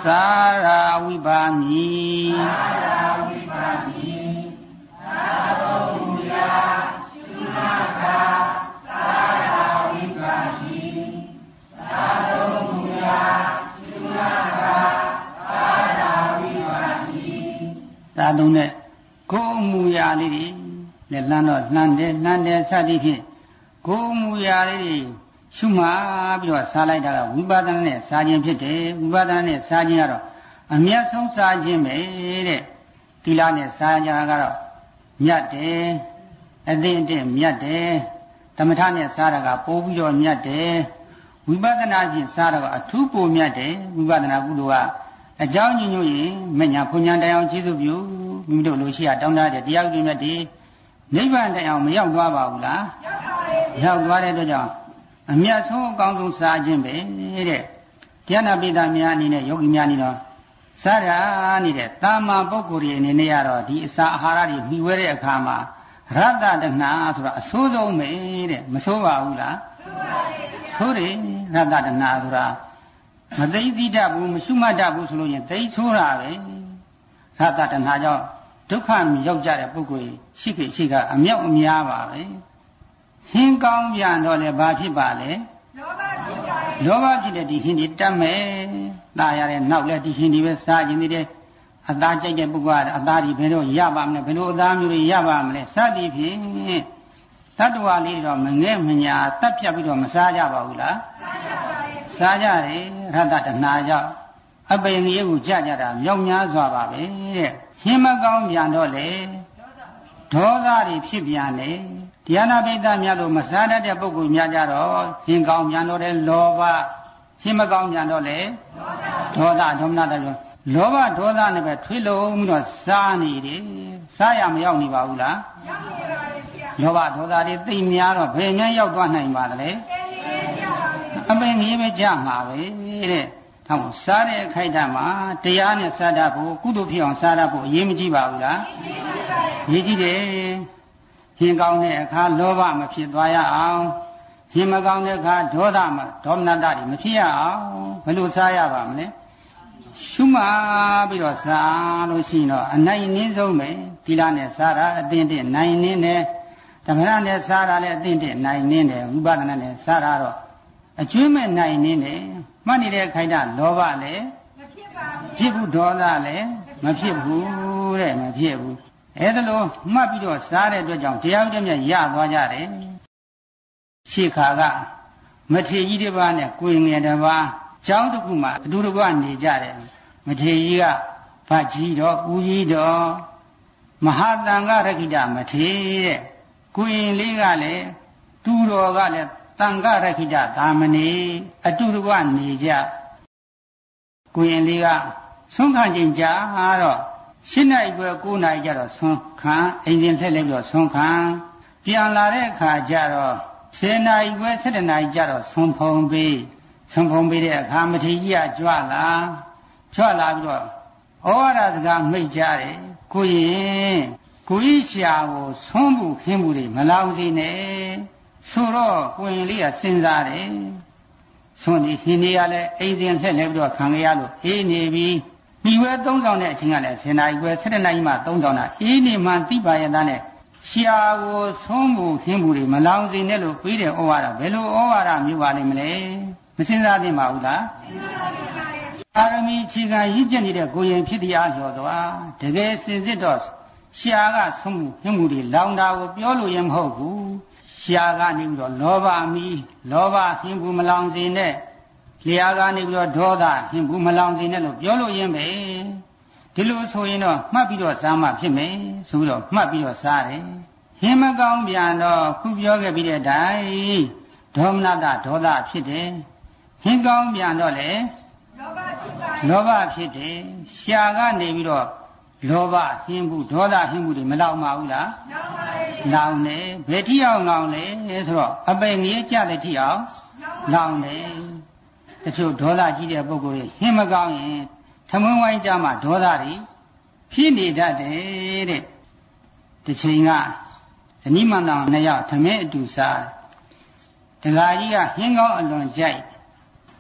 စာရာဝိပါမိသာရာဝိပါမိသာတော်မူရာသုနာကာသာရာဝိပါမိသာတော်မူရာသုနာကာသာရာဝိပါမိသာသုံးနဲ့ကိုယ်မူရာလေးတွေလက်လန်းတော့လှမ်းတယ်လှမ်းတယ်စသည်ဖြင့်ကိုယ်မူရာလေးတွေရှုမှပြီးတော့စားလိုက်တာကဝိပဿနာနဲ့စားခြင်းဖြစ်တယ်ဝိပဿနာနဲ့စားခြင်းကတော့အမြတ်ဆုံးစားခြင်းပဲတဲ့သီလနဲ့စားကြကတော့မြတ်တယ်အသိအင့်မြတ်တယ်သမထနဲ့စားတာကပိုးပြီးတော့မြတ်တယ်ဝိပဿနာဖြင့်စားတာကအထူးပိုမြတ်တယ်ဝိပဿနာကုသိုလ်ကအကြောင်းညွှန်ညွှန်ရင်မညာဘုံညာတရားကျေးဇူးပြုမိမိတို့လိုရှိရတောင်းတတဲ့တရားဥပဒေမြတ်ဒီနိဗ္ဗာန်တရားမရောက်သွားပါဘူးလားရောက်ပါရဲ့ရောက်သွားတဲ့အတွက်ကြောင့်အမြတ်ဆုံးအကောင်းဆုံးစားခြင်းပဲတဲ့တရားနာပိဋကများအနေနဲ့ယောဂီများအနေနဲ့စားရနေတဲ့တာမန်ပုဂ္ဂိုလ်တွေအနေနဲ့ကတော့ဒီအစာအာဟာရတွေမှီဝဲတဲ့အခါမှာရတ္တတဏှာဆိုတာအဆိုးဆုံးပဲတဲ့မဆိုးပါဘူးလားဆိုးတယ်ရတ္တတဏှာဆိုတာမသိသိတတ်ဘူးမရှုမှတ်တတ်ဘူးဆိုလို့ရင်သိဆိုးတာပဲရတ္တတဏှာကြောင့်ဒုက္ခရောက်ကြတဲ့ပုဂ္ဂိုလ်ရှိခဲ့ရှိကအမြောက်အများပါပဲဟင်းကောင်းပြန်တော့လေဘာဖြစ်ပါလဲလောဘဖြစ်ပါလေလောဘဖြစ်တဲ့ဒီဟင်းဒီတတ်မယ်တာရတဲ့နောက်လဲဒီဟင်းဒီပဲစားခြင်းတဲ့အသားကြိုက်တဲ့ပုဂ္ဂိုလ်ကအသားဒီဘယ်တော့ရပါမလဲဘယ်လိုအသားမျိုးတွေရပါမလဲစသည်ဖြင့်တတ္တဝါလေးတော့မငဲ့မညာတတ်ပြတ်ပြီးတော့မစားကြပါဘူးလားစားကြပါလေစားကြတယ်ရတ္တတဏှာကြောင့်အပိန်ကြီးကိုကြကြတာမြောက်များစွာပါပဲတဲ့ဟင်းမကောင်းပြန်တော့လေဒေါသတွေဖြစ်ပြန်လေတရားနာပိဋကများလို့မစားတတ်တဲ့ပုဂ္ဂိုလ်များကြတော့ဟင်းကောင်းပြန်တော့တယ်လောဘဟင်းမကောင်းပြန်တော့လေဒေါသဒေါမနတလို့လောဘဒေါသနဲ့ပဲထွေးလုံးပြီးတော့စားနေတယ်စားရမရောက်နေပါဘူးလားရောက်နေပါလေဆရာလောဘဒေါသတွေသိများတော့ဘယ်များရောက်သွားနိုင်ပါသလဲအပင်ကြီးပဲကြမှာပဲတဲ့ထောင်စားတဲ့အခိုက်အတန့်မှာတရားနဲ့စားတတ်ဖို့ကုသိုလ်ဖြစ်အောင်စားတတ်ဖို့အရေးမကြီးပါဘူးလားအရေးကြီးတယ်ဟင်းကောင်းတဲ့အခါလောဘမဖြစ်သွားရအောင်ဟင်းမကောင်းတဲ့အခါဒေါသမဒေါမနတတွေမဖြစ်ရအောင်ဘယ်လိုစားရပါမလဲရှုမှပြီးတော့စားလို့ရှိရင်တော့အနိုင်နည်းဆုံးပဲသီလနဲ့စားတာအသင့်တင့်နိုင်နည်းတယ်သမထနဲ့စားတာလည်းအသင့်တင့်နိုင်နည်းတယ်ဝိပဿနာနဲ့စားတာတော့အကျွမ်းမဲ့နိုင်နည်းတယ်မှတ်နေတဲ့ခိုက်တာလောဘလည်းမဖြစ်ပါဘူးဖြစ်ဘူးဒေါသလည်းမဖြစ်ဘူးတဲ့မဖြစ်ဘူးအဲဒါလို့မှတ်ပြီးတော့စားတဲ့အတွက်ကြောင့်တရားဥဒ္ဓမြတ်ရသွားကြတယ်ရှေ့ခါကမထေရကြီးတစ်ပါးနဲ့ကိုယ်ငယ်တစ်ပါးကျောင်းတစ်ခုမှာအတူတကွနေကြတယ်မထေရကြီးကဗတ်ကြီးတော်ဦးကြီးတော်မဟာတန်ခရခိတမထေရတဲ့ကိုယ်လေးကလည်းတူတော်ကလည်းတန်ခရခိတသာမဏေအတူတကွနေကြကိုယ်လေးကဆုံးခံချိန်ကြာတော့ရှင်းနိုင်ပွဲကိုးနိုင်ကြတော့ဆုံးခံအိမ်ရှင်လှည့်လိုက်တော့ဆုံးခံပြန်လာတဲ့အခါကျတော့ဆယ်နာရီပွဲဆယ်တနာရီကျတော့ဆုံးဖုံပေးဆုံးဖုံပေးတဲ့အခါမထေရကြီးကကြွလာကြွလာပြီးတော့ဩဝါဒစကားမိတ်ကြတယ်ကိုရင်ကိုကြီးရှာကိုဆုံးမှုခင်းမှုတွေမလောင်စေနဲ့ဆိုတော့ကိုရင်လေးကစဉ်းစားတယ်ဆုံးဒီဟင်းလေးကလည်းအိမ်ရှင်လှည့်လဲပြီးတော့ခံရလို့အေးနေပြီမိဝဲသုံးဆောင်တဲ့အချိန်ကလည်းဆယ်နာရီခွဲဆယ်နာရီမှသုံးဆောင်တာအေးနေမှတိပါရသားနဲ့ရှားကိုဆုံးမှုခင်းမှုတွေမလောင်စေနဲ့လို့ပြီးတယ်ဩဝါဒဘယ်လိုဩဝါဒမျိုးပါလိမ့်မလဲမစဉ်းစားသင့်ပါဘူးလားစဉ်းစားသင့်ပါရဲ့အာရမီခြေကရည်ကျက်နေတဲ့ကိုရင်ဖြစ်တရားလျော်သွားတကယ်စင်စစ်တော့ရှားကဆုံးမှုခင်းမှုတွေလောင်တာကိုပြောလို့ရင်မဟုတ်ဘူးရှားကနေပြီးတော့လောဘအမိလောဘခင်းမှုမလောင်စေနဲ့လျာကနေပြီးတော့ဒေါသဟင်ဘူးမလောင်စေနဲ့လို့ပြောလို့ရင်းပဲဒီလိုဆိုရင်တော့မှတ်ပြီးတော့စားမှဖြစ်မယ်ဆိုပြီးတော့မှတ်ပြီးတော့စားတယ်ဟင်မကောင်းပြန်တော့ခုပြောခဲ့ပြီးတဲ့အတိုင်းဒေါမနတဒေါသဖြစ်တယ်ဟင်ကောင်းပြန်တော့လေလောဘဖြစ်ပါလောဘဖြစ်တယ်ရှာကနေပြီးတော့လောဘဟင်ဘူးဒေါသဟင်ဘူးတွေမလောင်ပါဘူးလားလောင်ပါလေလောင်တယ်ဘယ်ထိအောင်လောင်လဲဆိုတော့အပိန်ကြီးကြတဲ့ထိအောင်လောင်တယ်တချို့ဒေါသကြီးတဲ့ပုဂ္ဂိုလ်တွေဟင်းမကောင်းရင်သမဝိုင်းကြမှာဒေါသတွေဖြစ်နေတတ်တယ်တဲ့တစ်ချိန်ကဇနီးမောင်နှံနှစ်ယောက်သမင်းအတူစားဒကာကြီးကဟင်းကောင်းအလွန်ကြိုက်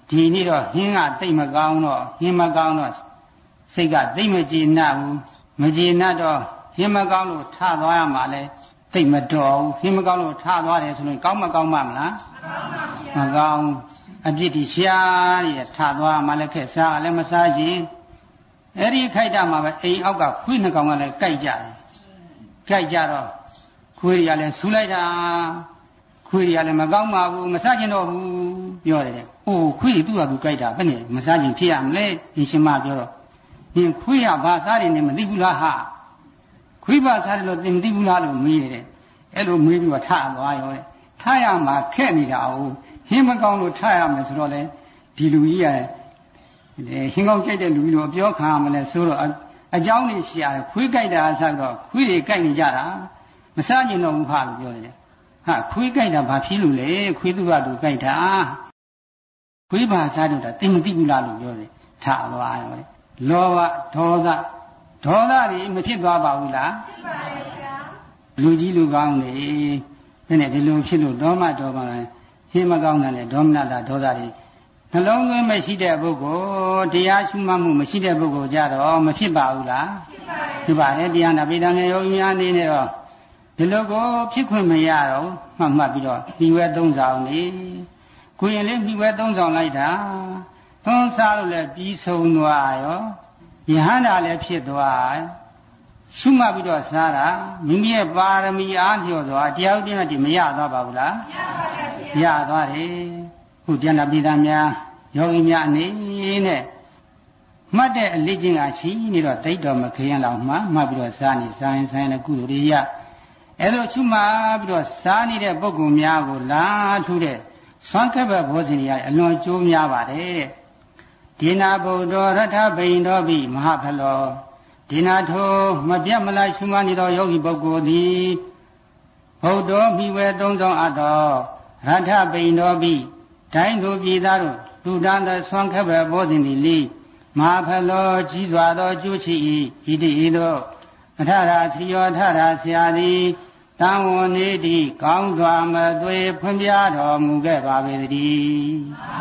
ဒီနေ့တော့ဟင်းကတိတ်မကောင်းတော့ဟင်းမကောင်းတော့စိတ်ကတိတ်မကြည်နပ်ဘူးမကြည်နပ်တော့ဟင်းမကောင်းလို့ထသွားရမှာလဲတိတ်မတော်ဘူးဟင်းမကောင်းလို့ထသွားတယ်ဆိုရင်ကောင်းမကောင်းမှမလားမကောင်းအပြစ်ဒီရှားရထသွားမှလည်းခက်စားလည်းမစားခြင်းအဲ့ဒီခိုက်တာမှာပဲအိမ်အောက်ကခွေးနှကောင်ကလည်းကြိုက်ကြတယ်ကြိုက်ကြတော့ခွေးတွေကလည်းဆူလိုက်တာခွေးတွေကလည်းမကောင်းပါဘူးမစားကျင်တော့ဘူးပြောတယ်။အိုးခွေးသူ့ဟာသူကြိုက်တာဘယ်နဲ့မစားကျင်ဖြစ်ရမလဲဒီရှင်မပြောတော့ဒီခွေးကဘာစားတယ်နဲ့မသိဘူးလားဟာခွေးဘာစားတယ်လို့သင်မသိဘူးလားလို့မေးတယ်။အဲ့လိုမေးပြီးတော့ထသွားရောတဲ့။ထရမှာခက်နေတာဟုတ်ဟင်းမကောင်းလို့ထရမယ်ဆိုတော့လေဒီလူကြီးကဟင်းကောင်းကြိုက်တဲ့လူကြီးတို့အပြောခံရမလဲဆိုတော့အကြောင်းနေရှာတယ်ခွေးကြိုက်တာဆိုတော့ခွေးတွေကြိုက်နေကြတာမစားကျင်တော့ဘူးဟာလို့ပြောတယ်ဟာခွေးကြိုက်တာဘာဖြစ်လို့လဲခွေးသူကသူကြိုက်တာခွေးဘာစားတော့တာသင်မသိဘူးလားလို့ပြောတယ်ထသွားရောလေလောဘဒေါသဒေါသတွေမဖြစ်သွားပါဘူးလားဖြစ်ပါရဲ့ဗျာလူကြီးလူကောင်းနေဘယ်နဲ့ဒီလိုဖြစ်လို့ဒေါမဒေါမလဲဟင်းမကောင်းတယ်လေဒေါမနတာဒေါသတွေနှလုံးသွင်းမရှိတဲ့ပုဂ္ဂိုလ်တရားရှုမှတ်မှုမရှိတဲ့ပုဂ္ဂိုလ်ကြတော့မဖြစ်ပါဘူးလားဖြစ်ပါရဲ့တရားနာပိဋကနဲ့ယောဂီများအနေနဲ့တော့ဒီလိုကိုဖြစ်ခွင့်မရတော့မှတ်မှတ်ပြီးတော့ဒီဝဲသုံးဆောင်နေကိုရင်လေးမိဝဲသုံးဆောင်လိုက်တာသုံးစားလို့လည်းပြီးဆုံးသွားရောယဟန္တာလည်းဖြစ်သွားရှုမှတ်ပြီးတော့စားတာမိမိရဲ့ပါရမီအားလျော်သွားတရားဥပဒေနဲ့ဒီမရသွားပါဘူးလားရသွားတယ်ခုတရားနာပိဋကများယောဂီများအနေနဲ့မှတ်တဲ့အလေးချင်းကရှိနေတော့တိတ်တော်မခရင်လောက်မှမှတ်ပြီးတော့စားနေစားရင်ဆိုင်တဲ့ကုသိုလ်တွေရအဲ့လိုချွတ်မှပြီးတော့စားနေတဲ့ပုဂ္ဂိုလ်များကိုလာထူးတဲ့ဆွမ်းခက်ဘဘောဇင်တွေအလွန်ကျိုးများပါတယ်တဲ့ဒေနာဗုဒ္ဓရထဗိန်တော်ပိမဟာဖလောဒေနာထိုမပြတ်မလားရှုမှနေသောယောဂီပုဂ္ဂိုလ်သည်ဗုဒ္ဓမိဝဲသုံးဆောင်အပ်သောရထဗိန်တော်ပိတိုင်းသူပြည်သားတို့လူတန်းသောဆွမ်းခက်ဘဘောဇင်သည်လိမဟာဖလောကြီးစွာသောကျိုးရှိ၏ဤတိဤသို့အထရာသီယောထရာဆရာသည်တံဝနေတိကောင်းစွာမသွေဖွင့်ပြတော်မူခဲ့ပါပေတည်း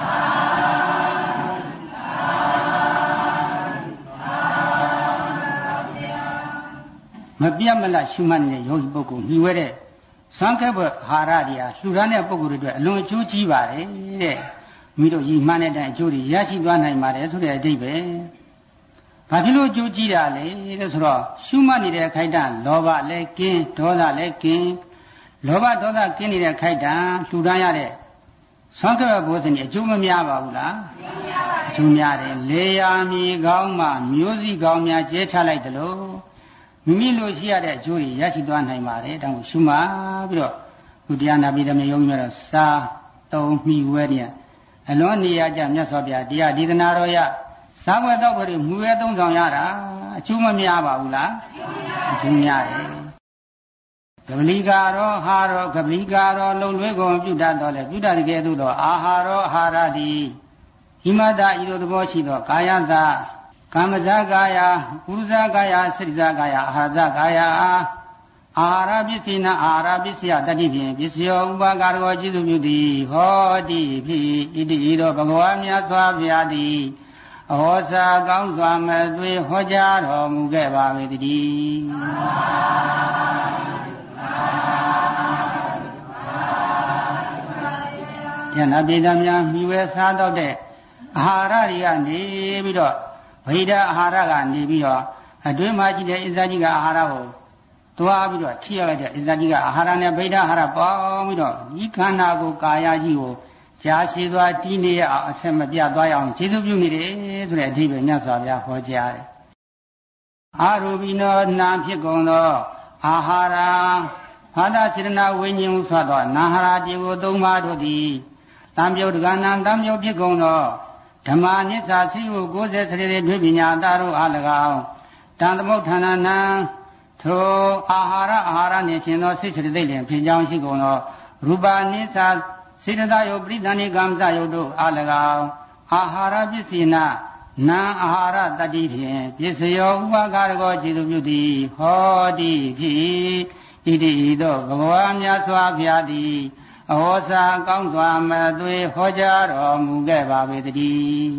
မပြတ်မလတ်ရှုမှတ်နေတဲ့ယောဂီပုဂ္ဂိုလ်မြှဝဲတဲ့သံဃဘဟာရတွေဟာလှူဒါန်းတဲ့ပုဂ္ဂိုလ်တွေအတွက်အလွန်အကျိုးကြီးပါတယ်တဲ့မိတို့ညီမှန်းတဲ့အတိုင်းအကျိုးတွေရရှိသွားနိုင်ပါတယ်ဆိုတဲ့အဓိပ္ပာယ်ဘာဖြစ်လို့အကျိုးကြီးတာလဲလို့ဆိုတော့ရှုမှတ်နေတဲ့ခိုက်တံလောဘလည်းကင်းဒေါသလည်းကင်းလောဘဒေါသကင်းနေတဲ့ခိုက်တံလှူဒါန်းရတဲ့သံဃဘဘောဇင်အကျိုးမများပါဘူးလားအကျိုးများတယ်လေယာမြေကောင်းမှမျိုးစီကောင်းများကျဲချလိုက်တယ်လို့မိမိလိုရှိရတဲ့အကျိုးတွေရရှိသွားနိုင်ပါတယ်ဒါကိုရှုမှတ်ပြီးတော့ခုတရားနာပြီးတဲ့ယုံကြည်တော့စာသုံးမိဝဲတဲ့ အလွန်နေရကြမြတ်စွာဘုရားတရားဒေသနာတော်ရသာဝတ္တပရိမူရဲသုံးဆောင်ရတာအကျိုးမများပါဘူးလားအကျိုးများတယ်ကပလီကာရောဟာရောကပလီကာရောလုံလွဲကုန်ပြုတတ်တော်လဲပြုတတ်တဲ့ကဲ့သို့သောအာဟာရောအာဟာရတိဣမတဤလိုသဘောရှိသောကာယတာကာမဇာကာယပုရုဇာကာယစိတ္တဇာကာယအာဟာဇာကာယအာဟာရပစ္စည်းနာအာဟာရပစ္စယတတိဖြင့်ပစ္စယောဥပါကာရောจิตุပြုသည်ဟောတိဖြင့်ဣတိဤသောဘဂဝါမြတ်စွာဘုရားသည်အဟောစာကောင်းစွာမသွေဟောကြားတော်မူခဲ့ပါ၏တည်းယန္နာပိဒများမြည်ဝဲစားတော့တဲ့အာဟာရတွေကနေပြီးတော့ဗိဓာအာဟာရကနေပြီးတော့အတွင်းမှာရှိတဲ့အစ္စာကြီးကအာဟာရကိုသွားပြီးတော့ထိရလိုက်တဲ့အစ္စာကြီးကအာဟာရနဲ့ဗိဓာအာဟာရပေါင်းပြီးတော့ဒီခန္ဓာကိုကာယကြီးကိုကြာရှည်သွားတည်နေရအောင်အဆက်မပြတ်သွားရအောင်ခြေစွပ်ပြုနေတယ်ဆိုတဲ့အဓိပ္ပာယ်မြတ်စွာဘုရားဟောကြားတယ်အာရူပိနောနာဖြစ်ကုန်သောအာဟာရဘာသာစေတနာဝိညာဉ်ဟုဆိုသောနာဟာရတိကိုသုံးပါးတို့သည်တံပြုတ်ဒဂနာတံပြုတ်ဖြစ်ကုန်သောဓမ္မနိစ္စသိဟုကိုယ်စေစရေတွေပညာတာတို့အား၎င်းတံသမုဋ္ဌာနနံထိုအာဟာရအာဟာရနှင့်ရှင်သောစိတ်စရိတ်လင်ဖြစ်ကြောင်းရှိကုန်သောရူပနိစ္စစေတသာယုပရိသဏိကံသယုတို့အား၎င်းအာဟာရပစ္စည်းနာနာအာဟာရတတိဖြင့်ပစ္စယောဥပါကာရကောခြေသူပြုသည်ဟောတိဖြင့်ဣတိဤသို့ဘဂဝါမြတ်စွာဘုရားသည်အဟောစာကောင်းစွာမသွေဟောကြားတော်မူခဲ့ပါပေတည်း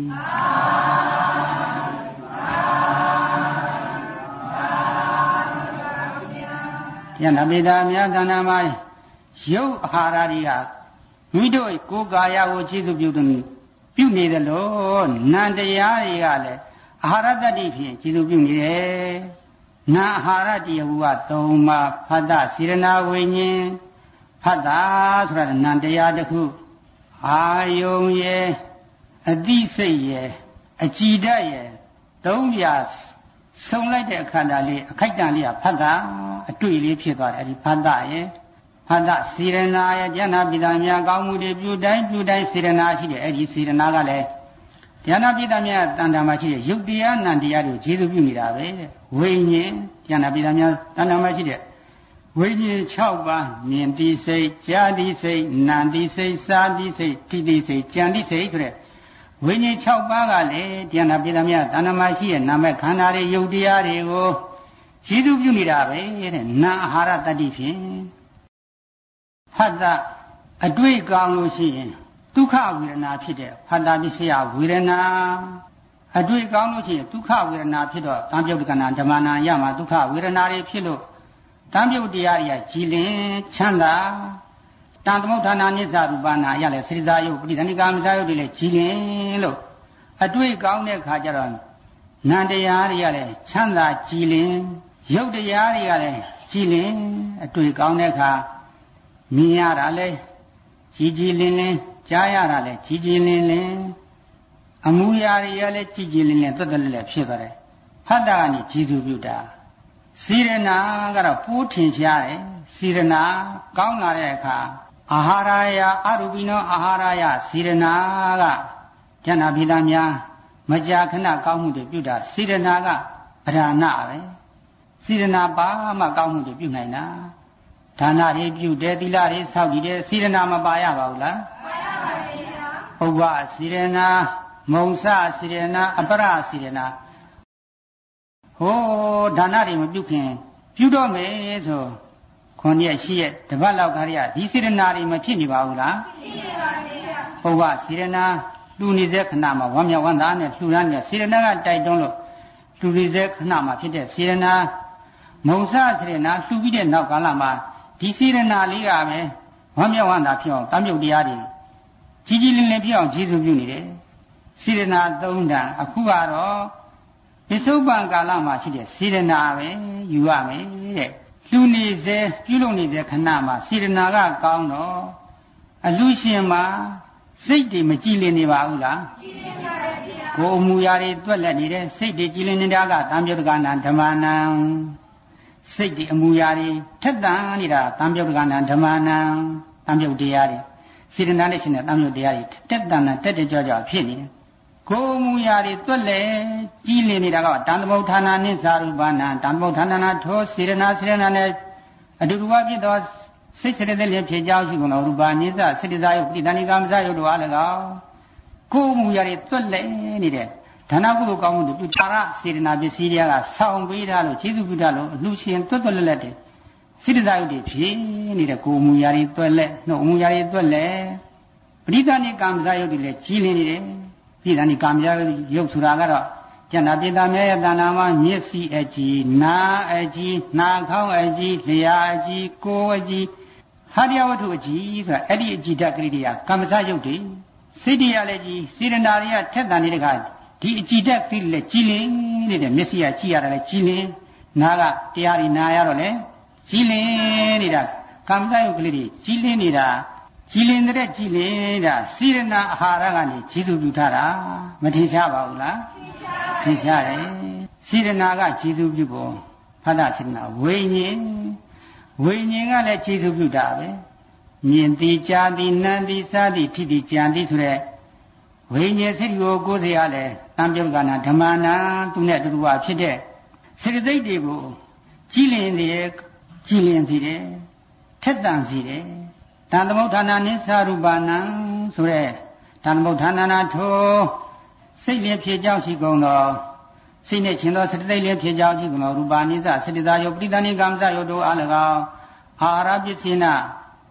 ယန္တပိတာမြတ်သန္တာမှာရုပ်အာဟာရတွေကမိတို့ကိုယ်ကာယကိုခြေစုပ်ပြုတယ်ပြုနေတယ်လို့နံတရားတွေကလည်းအာဟာရတ္တိဖြင့်ခြေစုပ်ပြုနေတယ်နာအာဟာရတရားကသုံးပါးဖတ်တာစေရနာဝိညာဉ်ဖတ်တာဆိုတာနံတရားတစ်ခုအာယုံရဲ့အသိစိတ်ရဲ့အကြည်ဓာတ်ရဲ့သုံးပြဆုံလိုက်တဲ့အခါတည်းလေးအခိုက်တန်လေးကဖတ်တာအတွေ့လေးဖြစ်သွားတယ်အဲဒီဖတ်တာရဲ့ဖတ်တာစေရနာရဲ့ဉာဏပိတာများကောင်းမှုတွေပြုတိုင်းပြုတိုင်းစေရနာရှိတယ်အဲဒီစေရနာကလည်းဉာဏပိတာများတန်တာမှာရှိတဲ့ယုတ်တရားနံတရားတွေကိုခြေစုပ်ပြုနေတာပဲဝိညာဉ်ဉာဏပိတာများတန်တာမှာရှိတဲ့ဝိညာဉ်၆ပါးမြင်တိစိတ်ကြားတိစိတ်နာတိစိတ်စားတိစိတ်ထိတိစိတ်ကြံတိစိတ်ဆိုတဲ့ဝိညာဉ်၆ပါးကလည်းဉာဏပိတာများတန်တာမှာရှိတဲ့နာမခန္ဓာတွေယုတ်တရားတွေကိုခြေစုပ်ပြုနေတာပဲတဲ့နာအာဟာရတတ္တိဖြင့်ဖတ်တာအတွေ့ကောင်းလို့ရှိရင်ဒုက္ခဝေဒနာဖြစ်တဲ့ဖတ်တာပစ္စယဝေဒနာအတွေ့ကောင်းလို့ရှိရင်ဒုက္ခဝေဒနာဖြစ်တော့တံပြုတ်ကနာဓမ္မနာရမှာဒုက္ခဝေဒနာတွေဖြစ်လို့တံပြုတ်တရားတွေကကြည်လင်ချမ်းသာတန်သမုဋ္ဌာနာနိစ္စရူပနာရလဲစေစားယုတ်ပဋိသန္ဓိကာမစာယုတ်တွေလည်းကြည်လင်လို့အတွေ့ကောင်းတဲ့ခါကျတော့နံတရားတွေကလည်းချမ်းသာကြည်လင်ယုတ်တရားတွေကလည်းကြည်လင်အတွေ့ကောင်းတဲ့ခါမြင်ရတာလဲကြည်ကြည်လင်လင်ကြားရတာလဲကြည်ကြည်လင်လင်အမူအရာတွေကလည်းကြည်ကြည်လင်လင်တွတ်တွတ်လည်းဖြစ်သွားတယ်ဖတ်တာကနေကြည်စုပြုတာစေရနာကတော့ပိုးထင်ရှားတယ်စေရနာကောင်းလာတဲ့အခါအာဟာရယအရူပိနောအာဟာရယစေရနာကဉာဏပိတာများမကြာခဏကောင်းမှုတွေပြုတာစေရနာကဗဒနာပဲစေရနာပါမှကောင်းမှုတွေပြုနိုင်တာဒါနတွေပြုတယ်သီလတွေစောင့်တည်တယ်စေရနာမပါရပါဘူးလားပါရပါဘူးဗျာဥပစေရနာမုံစစေရနာအပရစေရနာဟိုးဒါနတွေမပြုခင်ပြုတော့မယ်ဆိုခွန်ရက်ရှိရက်တပတ်လောက်ခါရဒီစေရနာတွေမဖြစ်နေပါဘူးလားဖြစ်နေပါဗျာဥပစေရနာလူနေတဲ့ခဏမှာဝမ်းမြောက်ဝမ်းသာနဲ့လှူဒါန်းနေစေရနာကတိုက်တွန်းလို့လူနေတဲ့ခဏမှာဖြစ်တဲ့စေရနာမုံစစေရနာလှူပြီးတဲ့နောက်ကာလမှာဒီစေရနာလေးကပဲဝမ်းမြောက်ဝမ်းသာဖြစ်အောင်တမ်းမြုပ်တရားတွေကြီးကြီးလင်းလင်းဖြစ်အောင်ခြေစုပ်ပြုနေတယ်စေရနာသုံးတန်အခုကတော့ပစ္စုပန်ကာလမှာရှိတဲ့စေရနာပဲယူရမယ်တဲ့လူနေစေပြုလုပ်နေတဲ့ခဏမှာစေရနာကကောင်းတော့အလူရှင်မှာစိတ်တွေမကြည်လင်နေပါဘူးလားကြည်လင်ပါရဲ့ဗျာကိုယ်အမူအရာတွေတွက်လက်နေတဲ့စိတ်တွေကြည်လင်နေတာကတံပြုတ်ကနာဓမ္မနာစိတ်တွေအမူအရာတွေထက်တန်နေတာတံပြုတ်ကနာဓမ္မနာတံပြုတ်တရားတွေစေတနာနဲ့ရှင်တဲ့တံပြုတ်တရားတွေတက်တန်တန်တက်တက်ကြွကြွဖြစ်နေတယ်ကိုယ်အမူအရာတွေတွက်လက်ကြည်လင်နေတာကတန်သမုဋ္ဌာနာနိစ္စရူပနာတန်သမုဋ္ဌာနာထောစေရနာစေရနာနဲ့အတူတူဖြစ်သောစိတ်စေတသိက်လည်းဖြစ်ကြောင်းရှိကုန်သောရူပနိစ္စစေတသာယုတ်ပဋိသန္ဓိကာမစာယုတ်တို့အား၎င်းကိုယ်အမူအရာတွေတွက်လက်နေတဲ့ဒါနကုသိုလ်ကောင်းမှုတွေပြုတာရစေတနာပစ္စည်းတွေကဆောင်းပေးထားလို့ခြေစုပ်ပြုတာလို့အလှရှင်တွက်တွက်လက်လက်တွေစေတသာယုတ်တွေဖြစ်နေတဲ့ကိုယ်အမူအရာတွေတွက်လက်နှုတ်အမူအရာတွေတွက်လက်ပဋိသန္ဓိကာမစာယုတ်တွေလည်းကြီးလင်းနေတယ်ပဋိသန္ဓိကာမစာယုတ်ဆိုတာကတော့ကျန်တာပိတာမြဲရဲ့တဏ္ဍာမှာမျက်စိအကြည်နားအကြည်နှာခေါင်းအကြည်လျှာအကြည်ကိုယ်အကြည်ဟာရယဝတ္ထုအကြည်ဆိုတာအဲ့ဒီအကြည်ဓာတ်ကလေးတွေကကာမစာယုတ်တွေစိတ်တရားလည်းကြည်စေတနာတွေကထက်တန်နေတဲ့ခါဒီအကြည်ဓာတ်ကလေးလည်းကြည်လင်နေတဲ့မျက်စိကကြည်ရတယ်လည်းကြည်လင်နားကတရားတွေနားရတော့လေကြည်လင်နေတာကာမစာယုတ်ကလေးတွေကြည်လင်နေတာကြည်လင်တဲ့ကြည်လင်တာစေရနာအာဟာရကနေခြေစုပ်ပြုထားတာမထင်ရှားပါဘူးလားထင်ရှားတယ်စေရနာကခြေစုပ်ပြုဖို့ဖတ်တာစေရနာဝိညာဉ်ဝိညာဉ်ကလည်းခြေစုပ်ပြုတာပဲမြင်တိကြားတိနံတိစားတိထိတိကြံတိဆိုတဲ့ဝိညာဉ်စိတ်ကိုကိုယ်စီရလဲတံပြုတ်ကနာဓမ္မနာသူနဲ့တူတူပါဖြစ်တဲ့စေတသိက်တွေကိုကြည်လင်နေကြည်လင်စီတယ်ထက်တန်စီတယ်တန်သမုဋ္ဌာနာနိစ္စရူပနာဆိုတဲ့တန်သမုဋ္ဌာနာထိုစိတ်လည်းဖြစ်ကြောင်းရှိကုန်သောစိတ်နဲ့ရှင်သောစေတသိက်လည်းဖြစ်ကြောင်းရှိကုန်သောရူပနိစ္စစေတသာယုတ်ပဋိသန္ဓိကာမစယုတ်တို့အား၎င်းအာဟာရပစ္စေန